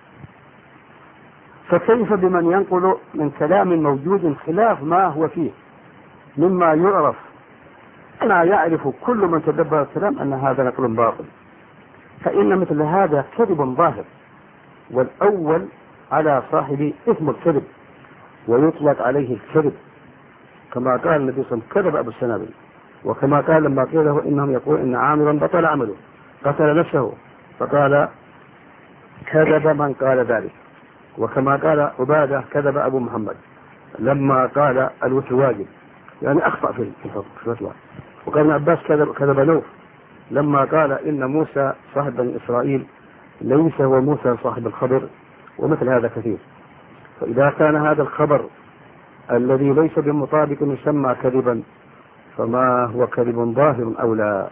فكيف بمن ينقل من كلام موجود خلاف ما هو فيه مما يعرف أنا يعرف كل من تدبر الكلام أن هذا نقل باطل، فإن مثل هذا كذب ظاهر، والأول على صاحب اسم الكذب ويطلق عليه الكذب، كما قال النبي صلى الله عليه وسلم كذب أبو السنابل، وكما قال لما قيل له إنهم يقول إن عامرا بطل عمله قتل نفسه فقال كذب من قال ذلك، وكما قال عبادة كذب أبو محمد لما قال الوتر واجب يعني أخطأ في الفتوى، وقال ابن عباس كذب كذب نوح لما قال إن موسى صاحب بني إسرائيل ليس هو موسى صاحب الخبر، ومثل هذا كثير. فإذا كان هذا الخبر الذي ليس بمطابق يسمى كذبا فما هو كذب ظاهر أو لا.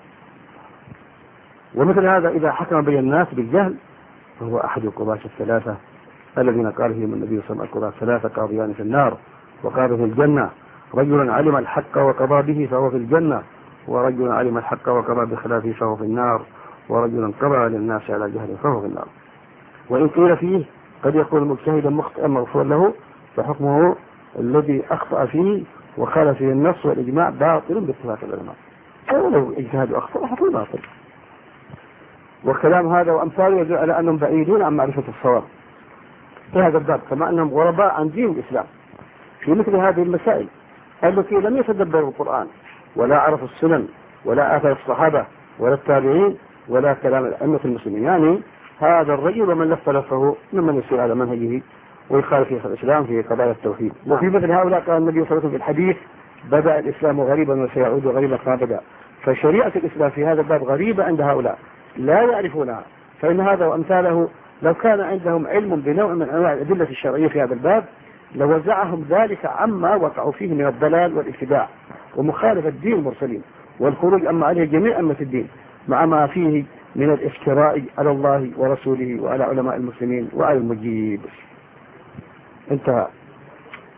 ومثل هذا إذا حكم بين الناس بالجهل فهو أحد القضاة الثلاثة الذين قال فيهم النبي صلى الله عليه وسلم القضاة ثلاثة قاضيان في النار وقال في الجنة، رجل علم الحق وقضى به فهو في الجنة، ورجل علم الحق وقضى بخلافه فهو في النار، ورجل قضى للناس على جهل فهو في النار. وإن قيل فيه قد يكون مجتهدا مخطئا مغفور له فحكمه الذي أخطأ فيه وخالف فيه النص والإجماع باطل باتفاق العلماء، ولو اجتهاد أخطأ حكم باطل. والكلام هذا وأمثاله يدل على أنهم بعيدون عن معرفة الصواب في هذا الباب، كما أنهم غرباء عن دين الإسلام في مثل هذه المسائل التي لم يتدبروا القرآن ولا عرفوا السنن ولا آثار الصحابة ولا التابعين ولا كلام الأئمة المسلمين. يعني هذا الرجل ومن لف لفه ممن يسير على منهجه ويخالف في الإسلام في قضايا التوحيد. وفي مثل هؤلاء قال النبي صلى الله عليه وسلم في الحديث بدأ الإسلام غريبا وسيعود غريبا كما بدأ. فشريعة الإسلام في هذا الباب غريبة عند هؤلاء لا يعرفونها، فإن هذا وأمثاله لو كان عندهم علم بنوع من أنواع الأدلة الشرعية في هذا الباب لوزعهم ذلك عما وقعوا فيه من الضلال والابتداع ومخالفة دين المرسلين والخروج أما عليه جميع أمة الدين مع ما فيه من الافتراء على الله ورسوله وعلى علماء المسلمين وعلى المجيب. انتهى.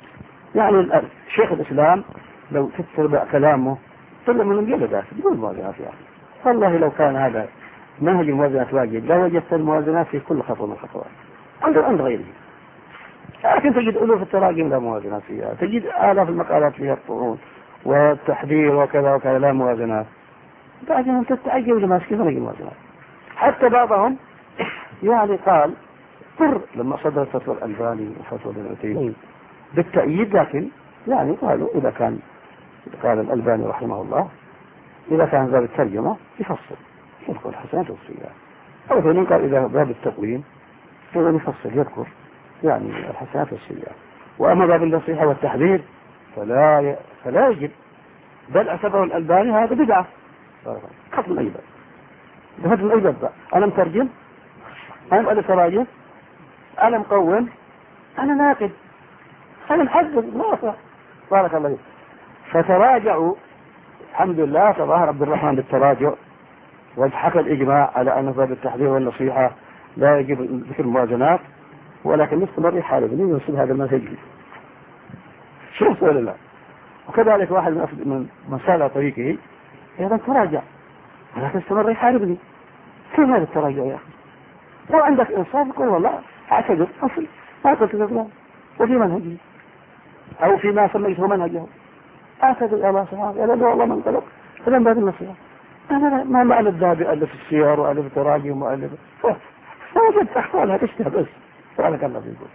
يعني شيخ الإسلام لو تتبع كلامه طلع من الجلدات بدون موازنات يعني. والله لو كان هذا منهج الموازنات واجب لا وجدت الموازنات في كل خطوة من الخطوات عند عند غيره. لكن تجد ألوف التراجم لا موازنات فيها، تجد آلاف المقالات فيها الطعون والتحذير وكذا وكذا لا موازنات. بعدين تتعجب لما كيف نجي موازنات. حتى بعضهم يعني قال قر لما صدرت فتوى الألباني وفتوى ابن عثيمين بالتأييد، لكن يعني قالوا إذا كان قال الألباني رحمه الله إذا كان باب الترجمة يفصل يذكر الحسنات والسيئات، أو ثاني قال إذا باب التقويم فإذا يفصل يذكر يعني الحسنات والسيئات. وأما باب النصيحة والتحذير فلا ي... فلا يجب، بل اعتبره الألباني هذا بدعة خط من أي باب بهذا من أي باب. أنا مترجم، أنا مؤلف تراجم، أنا مقوم، أنا ناقد، أنا محدث ما بارك الله فيك. فتراجعوا الحمد لله، تظاهر عبد الرحمن بالتراجع وحكى الإجماع على أن باب التحذير والنصيحة لا يجب ذكر الموازنات، ولكن مستمر يحاربني وينصب هذا المنهج. شوف ولا لا؟ وكذلك واحد من مسالة طريقه أيضا تراجع ولكن استمر يحاربني. كيف هذا التراجع يا أخي؟ لو عندك إنصاف قل والله أعتذر أصل ما قلت لك وفي منهجي أو فيما سميته منهجه أعتذر يا الله سبحانه يا الله من قلق فلن باب النصيحة. أنا ما معنى الذهب ألف السيار وألف التراجم وألف فوجدت أحوالها تشتهى بس سبحانك الله فيكم.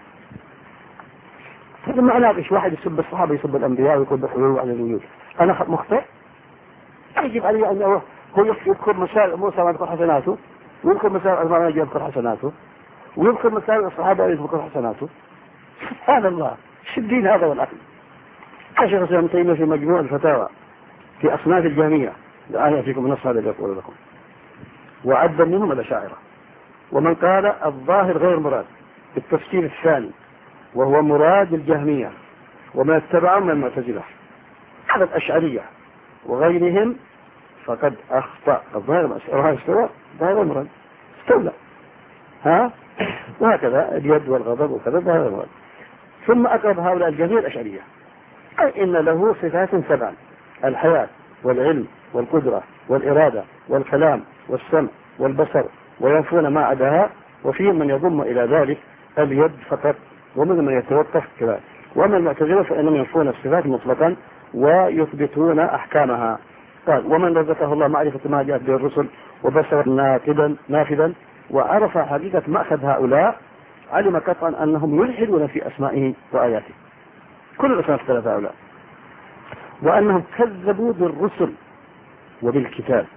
هذا ما أناقش واحد يسب الصحابة يسب الأنبياء ويقول بحلول على الوجود. أنا مخطئ يجب علي أن هو يذكر مسائل موسى ويذكر حسناته، ويذكر مسائل عثمان يذكر حسناته، ويذكر مسائل الصحابة يذكر حسناته. سبحان الله، شو الدين هذا والعقل؟ شيخ الإسلام ابن تيمية في مجموع الفتاوى في أصناف الجهمية الآن يأتيكم النص هذا اللي يقول لكم، وعد منهم الأشاعرة، ومن قال الظاهر غير مراد بالتفسير الثاني وهو مراد الجهمية وما اتبعهم من المعتزلة على الأشعرية وغيرهم فقد أخطأ. الظاهر استوى ظاهر المراد استولى ها وهكذا اليد والغضب وكذا ظاهر المراد. ثم أقرب هؤلاء الجميع الأشعرية أي إن له صفات سبعا: الحياة والعلم والقدرة والإرادة والكلام والسمع والبصر، وينفون ما عداها، وفيهم من يضم إلى ذلك اليد فقط ومن من يتوقف كذلك. ومن المعتزلة فإنهم ينفون الصفات مطلقا ويثبتون أحكامها. قال ومن رزقه الله معرفة ما جاءت به الرسل وبصر نافذا نافذا وعرف حقيقة مأخذ هؤلاء علم قطعا أنهم يلحدون في أسمائه وآياته كل الأسماء الثلاثة هؤلاء، وأنهم كذبوا بالرسل وبالكتاب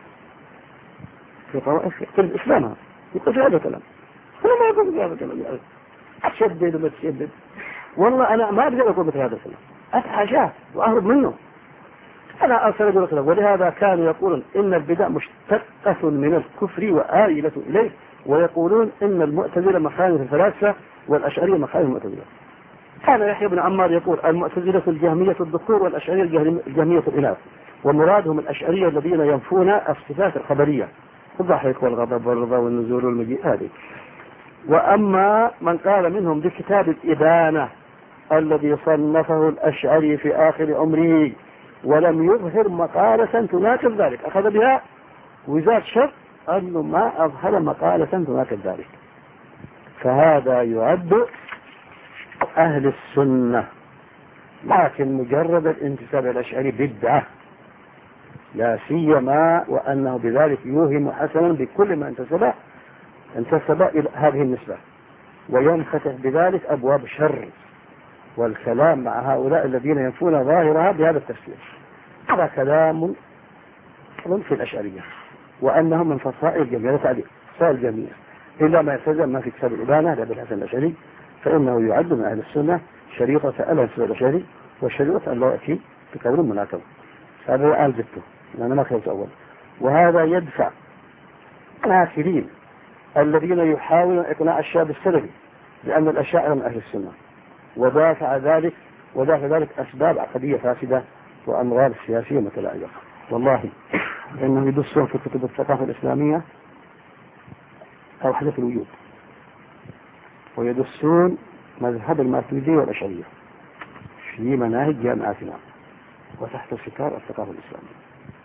في طوائف في الإسلام. يقول في هذا الكلام أنا ما أقول في هذا الكلام أتشدد وما تشدد والله أنا ما أقدر أقول مثل هذا الكلام، أتحاشاه وأهرب منه. أنا أرسل لك له. ولهذا كانوا يقولون إن البدع مشتقة من الكفر وآيلة إليه، ويقولون إن المعتزلة مخالف الفلاسفة والأشعرية مخالف المعتزلة. كان يحيى بن عمار يقول المعتزلة الجهمية الذكور والأشعرية الجهمية الإناث، ومرادهم الأشعرية الذين ينفون الصفات الخبرية الضحك والغضب والرضا والنزول والمجيء هذه. وأما من قال منهم بكتاب الإبانة الذي صنفه الأشعري في آخر عمره ولم يظهر مقالة تناقض ذلك، أخذ بها وزاد شر أنه ما أظهر مقالة تناقض ذلك، فهذا يعد أهل السنة. لكن مجرد الانتساب الأشعري بدعة، لا سيما وأنه بذلك يوهم حسنا بكل ما انتسب انتسب إلى هذه النسبة، وينفتح بذلك أبواب شر والكلام مع هؤلاء الذين ينفون ظاهرها بهذا التفسير. هذا كلام في الأشعرية وأنهم من فصائل الجميع، لا تعليق فصائل الجميع إلا ما يلتزم ما في كتاب الإبانة لأبي الحسن الأشعري، فإنه يعد من أهل السنة شريطة الأنس الأشعري والشريطة أن لا يأتي بقول مناقض. هذا آل زدته أنا ما كنت أول. وهذا يدفع الآخرين الذين يحاولون إقناع الشاب السلفي لأن الأشاعرة من أهل السنة، ودافع ذلك ودافع ذلك أسباب عقدية فاسدة وأمراض سياسية متلاعبة. والله إنه يدسون في كتب الثقافة الإسلامية أو حدث الوجود، ويدسون مذهب الماتريدية والأشعرية في مناهج جامعاتنا وتحت ستار الثقافة الإسلامية.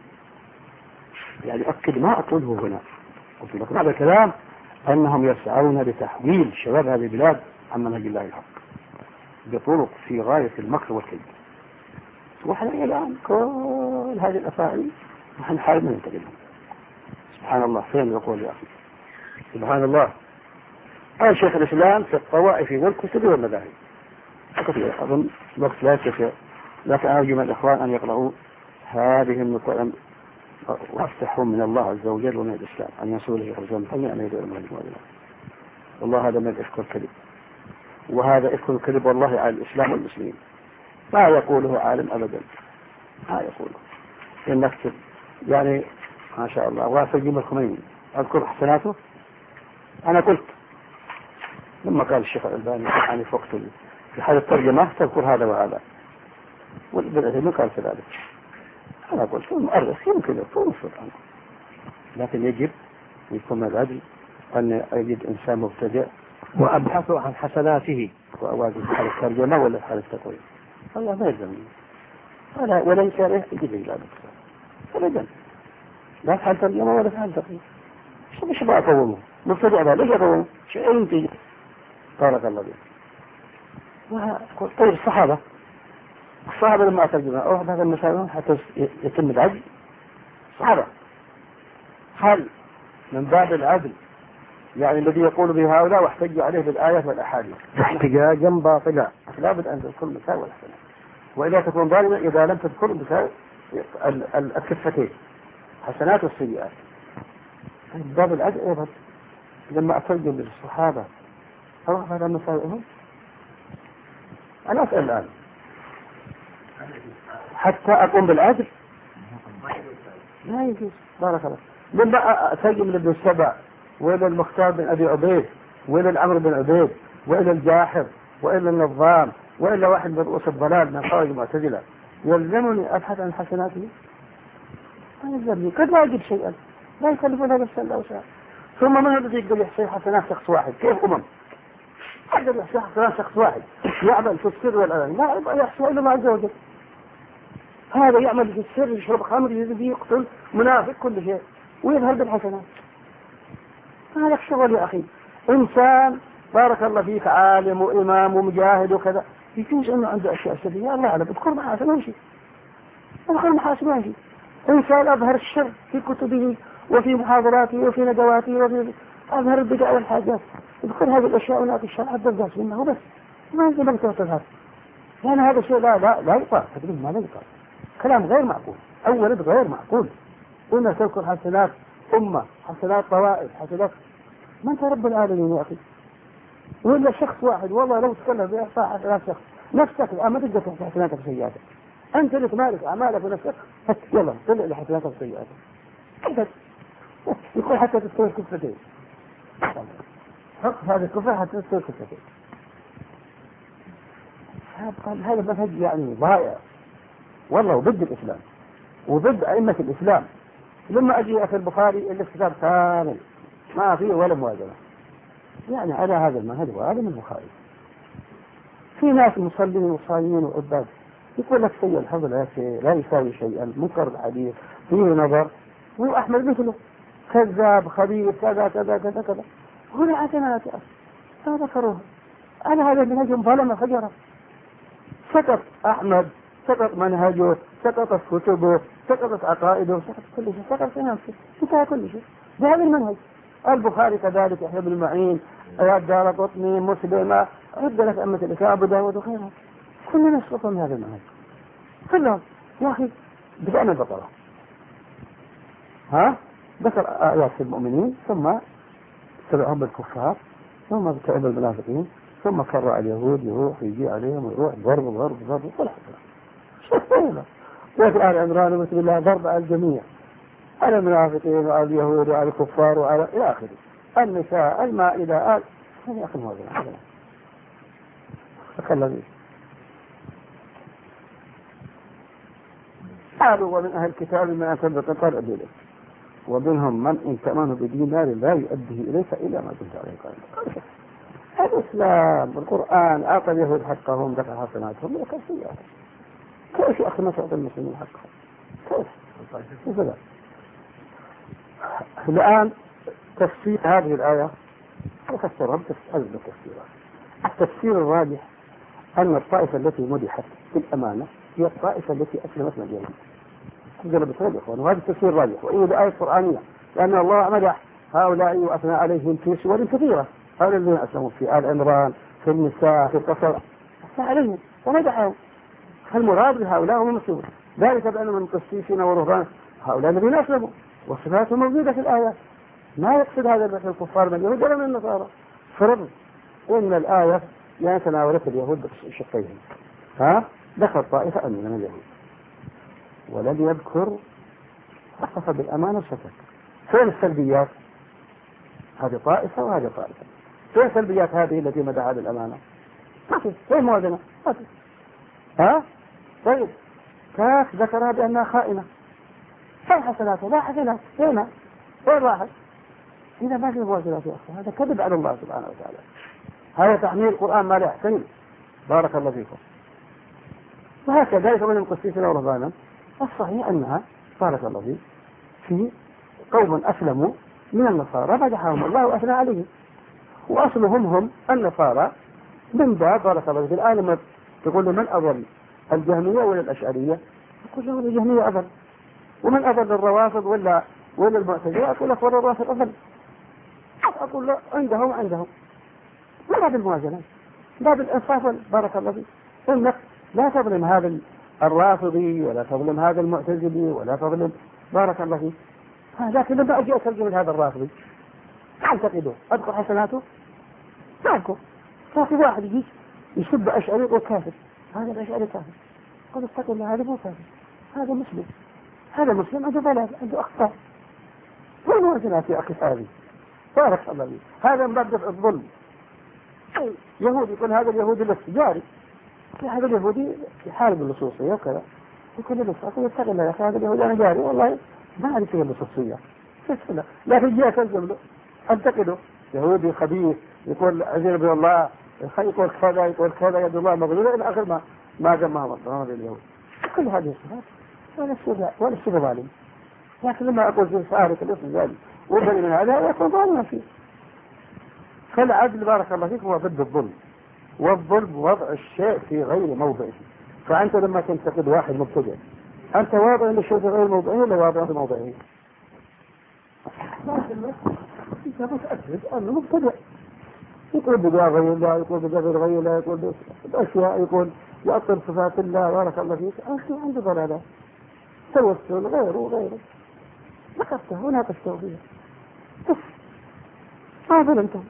يعني أكد ما أقوله هنا، قلت لكم هذا الكلام أنهم يسعون لتحويل شباب هذه البلاد عن منهج الله الحق بطرق في غاية المكر والكيد. ونحن الآن كل هذه الأفاعيل نحن حاولنا ننتقلهم. سبحان الله، فين يقول يا أخي؟ سبحان الله. قال شيخ الإسلام في الطوائف والكتب والمذاهب كثير، أظن الوقت لا يكفي، لكن أرجو من الإخوان أن يقرأوا هذه النقطة وافتحهم من الله عز وجل ومن الإسلام أن ينصروا شيخ الإسلام حين أن يدعو المهدي والله. والله هذا من الإفك الكذب، وهذا إفك الكذب والله على الإسلام والمسلمين. ما يقوله عالم أبدا، ما يقوله إنك يعني ما شاء الله. وأسجم الخميني أذكر حسناته. أنا قلت لما قال الشيخ الألباني يعني في وقت في حال الترجمة تذكر هذا وهذا، والبدعة قال كذلك. أنا قلت المؤرخ يمكن يكون القرآن، لكن يجب يكون من العدل أن يجد إنسان مبتدئ وأبحث عن حسناته وأواجه حال الترجمة ولا حال التقويم. الله ما يلزمني ولا ولا يشارع يجب إلى بكرة أبدا، لا حال ترجمة ولا حال تقويم. شو مش بقى قومه مبتدئ هذا ليش قومه شيء أنت بارك الله بك. طيب الصحابة الصحابة لما أترجمها أو هذا المسائل حتى يتم العدل. صحابة هل من باب العدل يعني الذي يقول به هؤلاء واحتج عليه بالآيات والأحاديث احتجاجا باطلا، لابد أن تذكر المسائل والحسنات، وإذا تكون ظالما إذا لم تذكر المسائل الكفتين حسنات والسيئات. من باب العدل أيضا لما أترجم للصحابة أو هذا مسائلهم. أنا أسأل الآن حتى أقوم بالعدل لا يجوز. بارك الله. لما أترجم لابن السبع وإلى المختار بن أبي عبيد وإلى العمر بن عبيد وإلى الجاحظ وإلى النظام وإلى واحد من رؤوس الضلال من خوارج المعتزلة، يلزمني أبحث عن حسناته؟ ما يلزمني، قد لا أجد شيئا، لا يكلفون هذا السنة أو ساعة. ثم من الذي يقدر يحصي حسنات شخص واحد؟ كيف أمم يقدر يحصي حسنات شخص واحد يعمل في السر والعلن؟ لا يحصي إلا الله عز وجل. هذا يعمل في السر، يشرب خمر، يزيد، يقتل، منافق، كل شيء، ويظهر بالحسنات. هذا الشغل يا أخي. إنسان بارك الله فيك عالم وإمام ومجاهد وكذا يجوز أنه عنده أشياء سرية الله أعلم، اذكر محاسن وشي اذكر محاسن وشي. إنسان أظهر الشر في كتبه وفي محاضراته وفي ندواته وفي أظهر البدع والحاجات، اذكر هذه الأشياء ونأتي الشرع الدرجات منه بس ما يجب أن تظهر. يعني هذا الشيء لا لا لا يقال، تدريب ما لا يقال، كلام غير معقول، أولا غير معقول. قلنا تذكر حسنات أمة، حسنات طوائف، حسنات ما أنت رب العالمين يا أخي. ولا شخص واحد والله لو تكلم بإحصاء حسنات شخص نفسك الآن ما تقدر تحصي حسناتك وسيئاتك، أنت اللي تمارس أعمالك ونفسك يلا طلع لحسناتك وسيئاتك أنت يقول حتى تستوي كفتين، حق هذه الكفة حتى تستوي كفتين. هذا منهج يعني ضائع والله، وضد الإسلام وضد أئمة الإسلام. لما أجي أخي البخاري اللي كتاب كامل ما فيه ولا موازنة، يعني على هذا المنهج وهذا من البخاري. في ناس مصلين وصايمين وعباد يقول لك سيء الحفظ لا لا يساوي شيئا، منكر الحديث فيه نظر، وأحمد مثله كذاب خبيث كذا كذا كذا كذا. هنا حسنات ما ذكروها على هذا المنهج ظلم فجرا. سقط أحمد، سقط منهجه، سقطت كتبه، سقطت عقائده، سقط كل شيء، سقط في نفسه، انتهى كل شيء بهذا المنهج. البخاري كذلك، يحيى بن معين، الدارقطني، مسلم، عد لك أمة الإسلام، أبو داود وغيرها، كلنا نسقط من هذا المنهج كلهم. يا أخي بدأنا البقرة، ها ذكر آيات المؤمنين ثم تبعهم بالكفار ثم تبعهم بالمنافقين ثم كرر اليهود يروح يجي عليهم ويروح ضرب ضرب ضرب كل حاجة. شوفنا وفي آل عمران بسم الله ضرب على الجميع، على المنافقين وعلى اليهود وعلى الكفار وعلى إلى آخره، النساء، المائدة، آل هذه أخذ هذا تكلم. قالوا ومن أهل الكتاب من أن تنبت قال أبيلك ومنهم من إن تأمنه بدينار لا يؤديه إليك إلا ما كنت عليه قائما. هذا الإسلام والقرآن أعطى اليهود حقهم ذكر حسناتهم وذكر سيئاتهم. كيف يا أخي ما تعطي المسلمين حقهم؟ كيف؟ كيف لا؟ الآن تفسير هذه الآية أفسرها بتفسيرها. التفسير الراجح أن الطائفة التي مدحت بالأمانة هي الطائفة التي أسلمت من اليهود. هذا بتقول يا إخوان، وهذا التفسير الراجح، وإيه الآية قرآنية، لأن الله مدح هؤلاء وأثنى عليهم في سور كثيرة. هؤلاء الذين أسلموا في آل عمران، في النساء، في القصر، أثنى عليهم ومدحهم. فالمراد بهؤلاء هم المسلمون، ذلك بأن من القسيسين والرهبان هؤلاء الذين أسلموا وصفاتهم موجودة في الآيات. ما يقصد هذا بس الكفار من اليهود ولا من النصارى. فرض إن الآية يعني تناولت اليهود بشقيهم، ها ذكر طائفة أمنة من اليهود ولم يذكر وصف بالأمانة وسكت. فين السلبيات؟ هذه طائفة وهذه طائفة. فين السلبيات هذه التي مدعها بالأمانة؟ ما في. فين موازنة؟ ما في. ها طيب كاف ذكرها بأنها خائنة، فين حسناته؟ لا حسنات. فينها؟ وين راحت؟ إذا ما في موازنات يا أخي هذا كذب على الله سبحانه وتعالى. هذا تحميل القرآن ما لا يحتمل. بارك الله فيكم. وهكذا ذلك من القسيسين ورهبانا الصحيح أنها بارك الله فيك في قوم أسلموا من النصارى مدحهم الله وأثنى عليهم، وأصلهم هم النصارى من باب بارك الله فيك. الآن لما تقول من أضل الجهمية ولا الأشعرية؟ يقول له الجهمية أضل. ومن أضل الروافض ولا ولا المعتزلة؟ أقول لك ولا الروافض أضل. أقول له عندهم عندهم ما باب الموازنة، باب الإنصاف. بارك الله فيك إنك لا تظلم هذا الرافضي ولا تظلم هذا المعتزلي ولا تظلم بارك الله فيك. لكن لما أجي أترجم هذا الرافضي أعتقده أذكر حسناته ما أذكر. ففي واحد يجي يسب أشعري يقول كافر، هذا الأشعري كافر. قل اتق الله هذا مو كافر، هذا مسلم. هذا مسلم عنده ضلال عنده أخطاء. وين وزنات يا أخي هذه؟ بارك الله فيك. هذا من باب دفع الظلم. يهودي يقول هذا اليهودي الاستجاري، هذا اليهودي يحارب اللصوصية وكذا، يقول للصوصية اتق الله يا أخي هذا اليهودي أنا جاري والله ما أعرف فيه اللصوصية، لكن جاء تلزم له أنتقده. يهودي خبيث يقول عزيز بالله، يقول كذا يقول كذا يد الله مغلولة إلى آخر ما ما جمعهم الله اليهود. كل هذه الصفات ولا السبع ولا السبع ظالم. لكن لما أقول في سارق الاسم ذلك وبني من هذا يكون ظالما فيه. فالعدل بارك الله فيك هو ضد الظلم، والظلم وضع الشيء في غير موضعه. فأنت لما تنتقد واحد مبتدع أنت واضع للشيء في غير موضعه ولا واضع في موضعه؟ لكن أنت متأكد أنه مبتدع، يقول بجاه غير الله، يقول بجاه غير الله، يقول بأشياء، يقول يأطل صفات الله بارك الله فيك. أنت عند ضلالة توسل غيره وغيره نقصته وناقشته فيه بس ما ظلمته.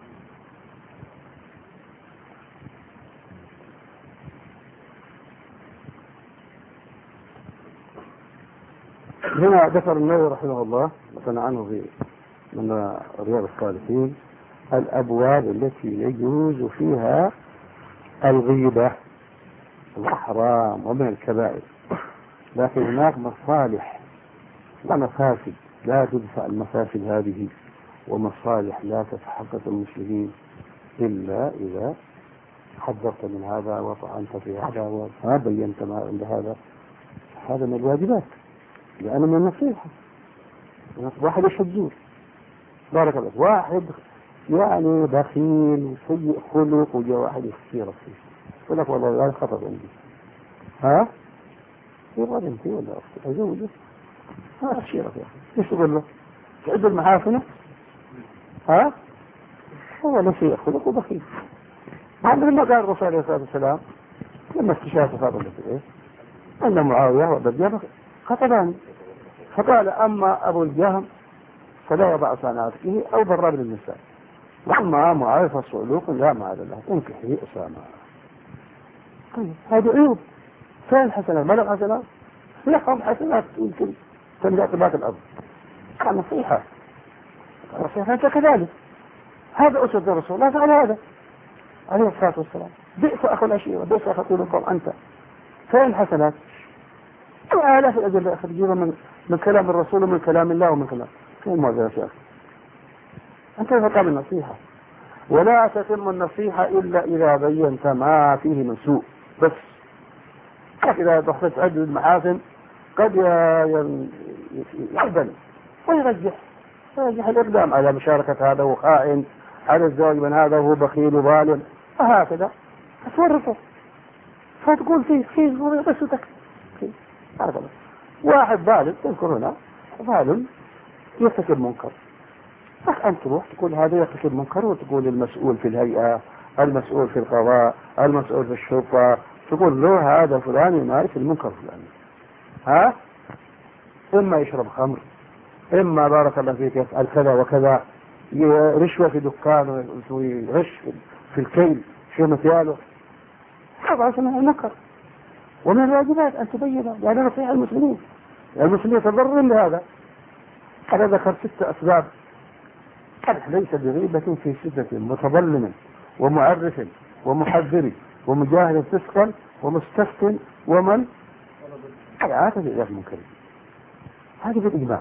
هنا ذكر النووي رحمه الله مثلا عنه في من رياض الصالحين الأبواب التي يجوز فيها الغيبة الأحرام ومن الكبائر، لكن هناك مصالح ومفاسد لا تدفع المفاسد هذه، ومصالح لا تتحقق المسلمين إلا إذا حذرت من هذا وطعنت في هذا وما بينت ما عند هذا. هذا من الواجبات لأنه من النصيحة. واحد يشجور بارك الله، واحد يعني بخيل وسيء خلق وجاء واحد يخسيرك فيه يقول لك والله هذا خطأ عندي، ها يبغى انت ولا اختي ازوجك ها اخسيرك يا اخي ايش تقول له؟ تعد المحاسنة ها هو نسيء خلق وبخيل. بعد لما قال الرسول عليه الصلاة والسلام لما استشاف فاطمة ايه أن معاوية وأبا الجهم خطبان، فقال أما أبو الجهم فلا يضع صنعته أو ضرب للنساء، وأما معاوية فصعلوك لا معاذ الله انكحي أسامة. طيب هذه عيوب. فين حسنات؟ ما لهم حسنات؟ لهم حسنات يمكن تملأ طباق الأرض. كان نصيحة نصيحة أنت كذلك. هذا أسد الرسول لا فعل هذا عليه الصلاة والسلام. بئس أخو العشيرة بئس أخو طولكم أنت. فين الحسنات؟ آلاف الأجل أخرجيها من من كلام الرسول ومن كلام الله ومن كلام فين موازنة يا أخي؟ أنت فقام النصيحة. ولا تتم النصيحة إلا إذا بينت ما فيه من سوء بس. إذا دخلت عدد المحاسن قد يعدل ويرجح يرجح الإقدام على مشاركة هذا هو خائن، على الزواج من هذا هو بخيل وظالم، وهكذا تورطه فتقول فيه فيه قصتك. واحد ظالم تذكر هنا ظالم يرتكب منكر، أنت تروح تقول هذا يرتكب منكر، وتقول المسؤول في الهيئة، المسؤول في القضاء، المسؤول في الشرطة، تقول له هذا فلان يمارس المنكر فلان، ها إما يشرب خمر، إما بارك الله فيك يفعل كذا وكذا، رشوة في دكان ويغش في الكيل شو مثاله، هذا اسمه منكر. ومن الواجبات أن تبين لأن نصيحة المسلمين، المسلمين يتضررون بهذا. أنا ذكرت ست أسباب، ليس بغيبة في شدة متظلم ومعرف ومحذر ومجاهد فسقا ومستفتن ومن عاتب إلى المنكر. هذه بالإجماع.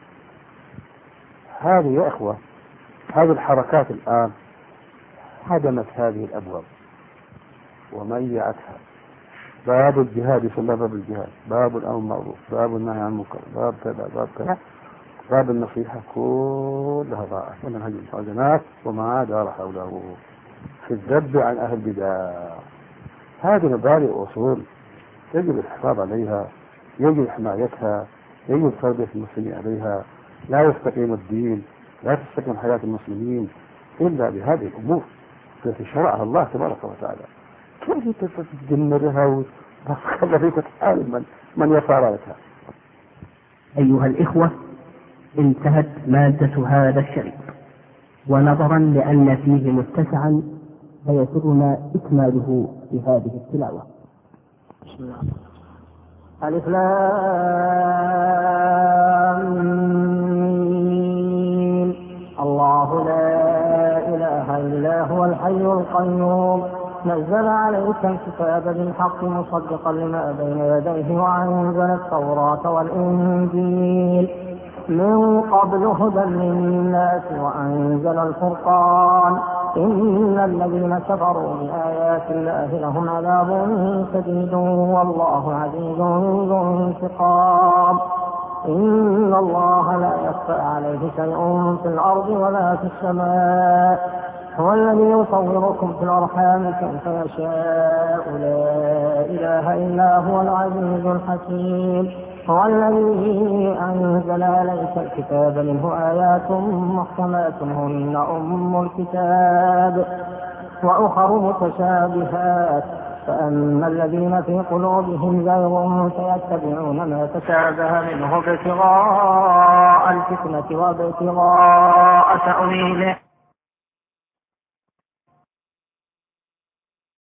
هذه يا إخوة هذه الحركات الآن هدمت هذه الأبواب وميعتها. باب الجهاد يسمى باب الجهاد، باب الأمر بالمعروف، باب النهي عن المنكر، باب كذا باب كذا، باب النصيحة كلها ضاعت ومنهج الحسنات وما دار حوله في الذب عن أهل البدع. هذه مبادئ أصول يجب الحفاظ عليها، يجب حمايتها، يجب تربية المسلمين عليها. لا يستقيم الدين، لا تستقيم حياة المسلمين إلا بهذه الأمور التي شرعها الله تبارك وتعالى. كيف تدمرها وتخلى فيك وتحارب من, من يفعلها؟ أيها الإخوة، انتهت مادة هذا الشريط، ونظرا لأن فيه متسعا فيسرنا إكماله بهذه التلاوة. بسم الله. ألف لام الله لا إله إلا هو الحي القيوم نزل عليك الكتاب بالحق مصدقا لما بين يديه وأنزل التوراة والإنجيل من قبل هدى للناس وأنزل الفرقان إن الذين كفروا بآيات الله لهم عذاب شديد والله عزيز ذو انتقام. إن الله لا يخفى عليه شيء في الأرض ولا في السماء هو الذي يصوركم في الأرحام كيف يشاء لا إله إلا هو العزيز الحكيم. هو الذي أنزل عليك الكتاب منه آيات محكمات هن أم الكتاب وأخر متشابهات فأما الذين في قلوبهم زيغ فيتبعون ما تشابه منه ابتغاء الفتنة وابتغاء تأويله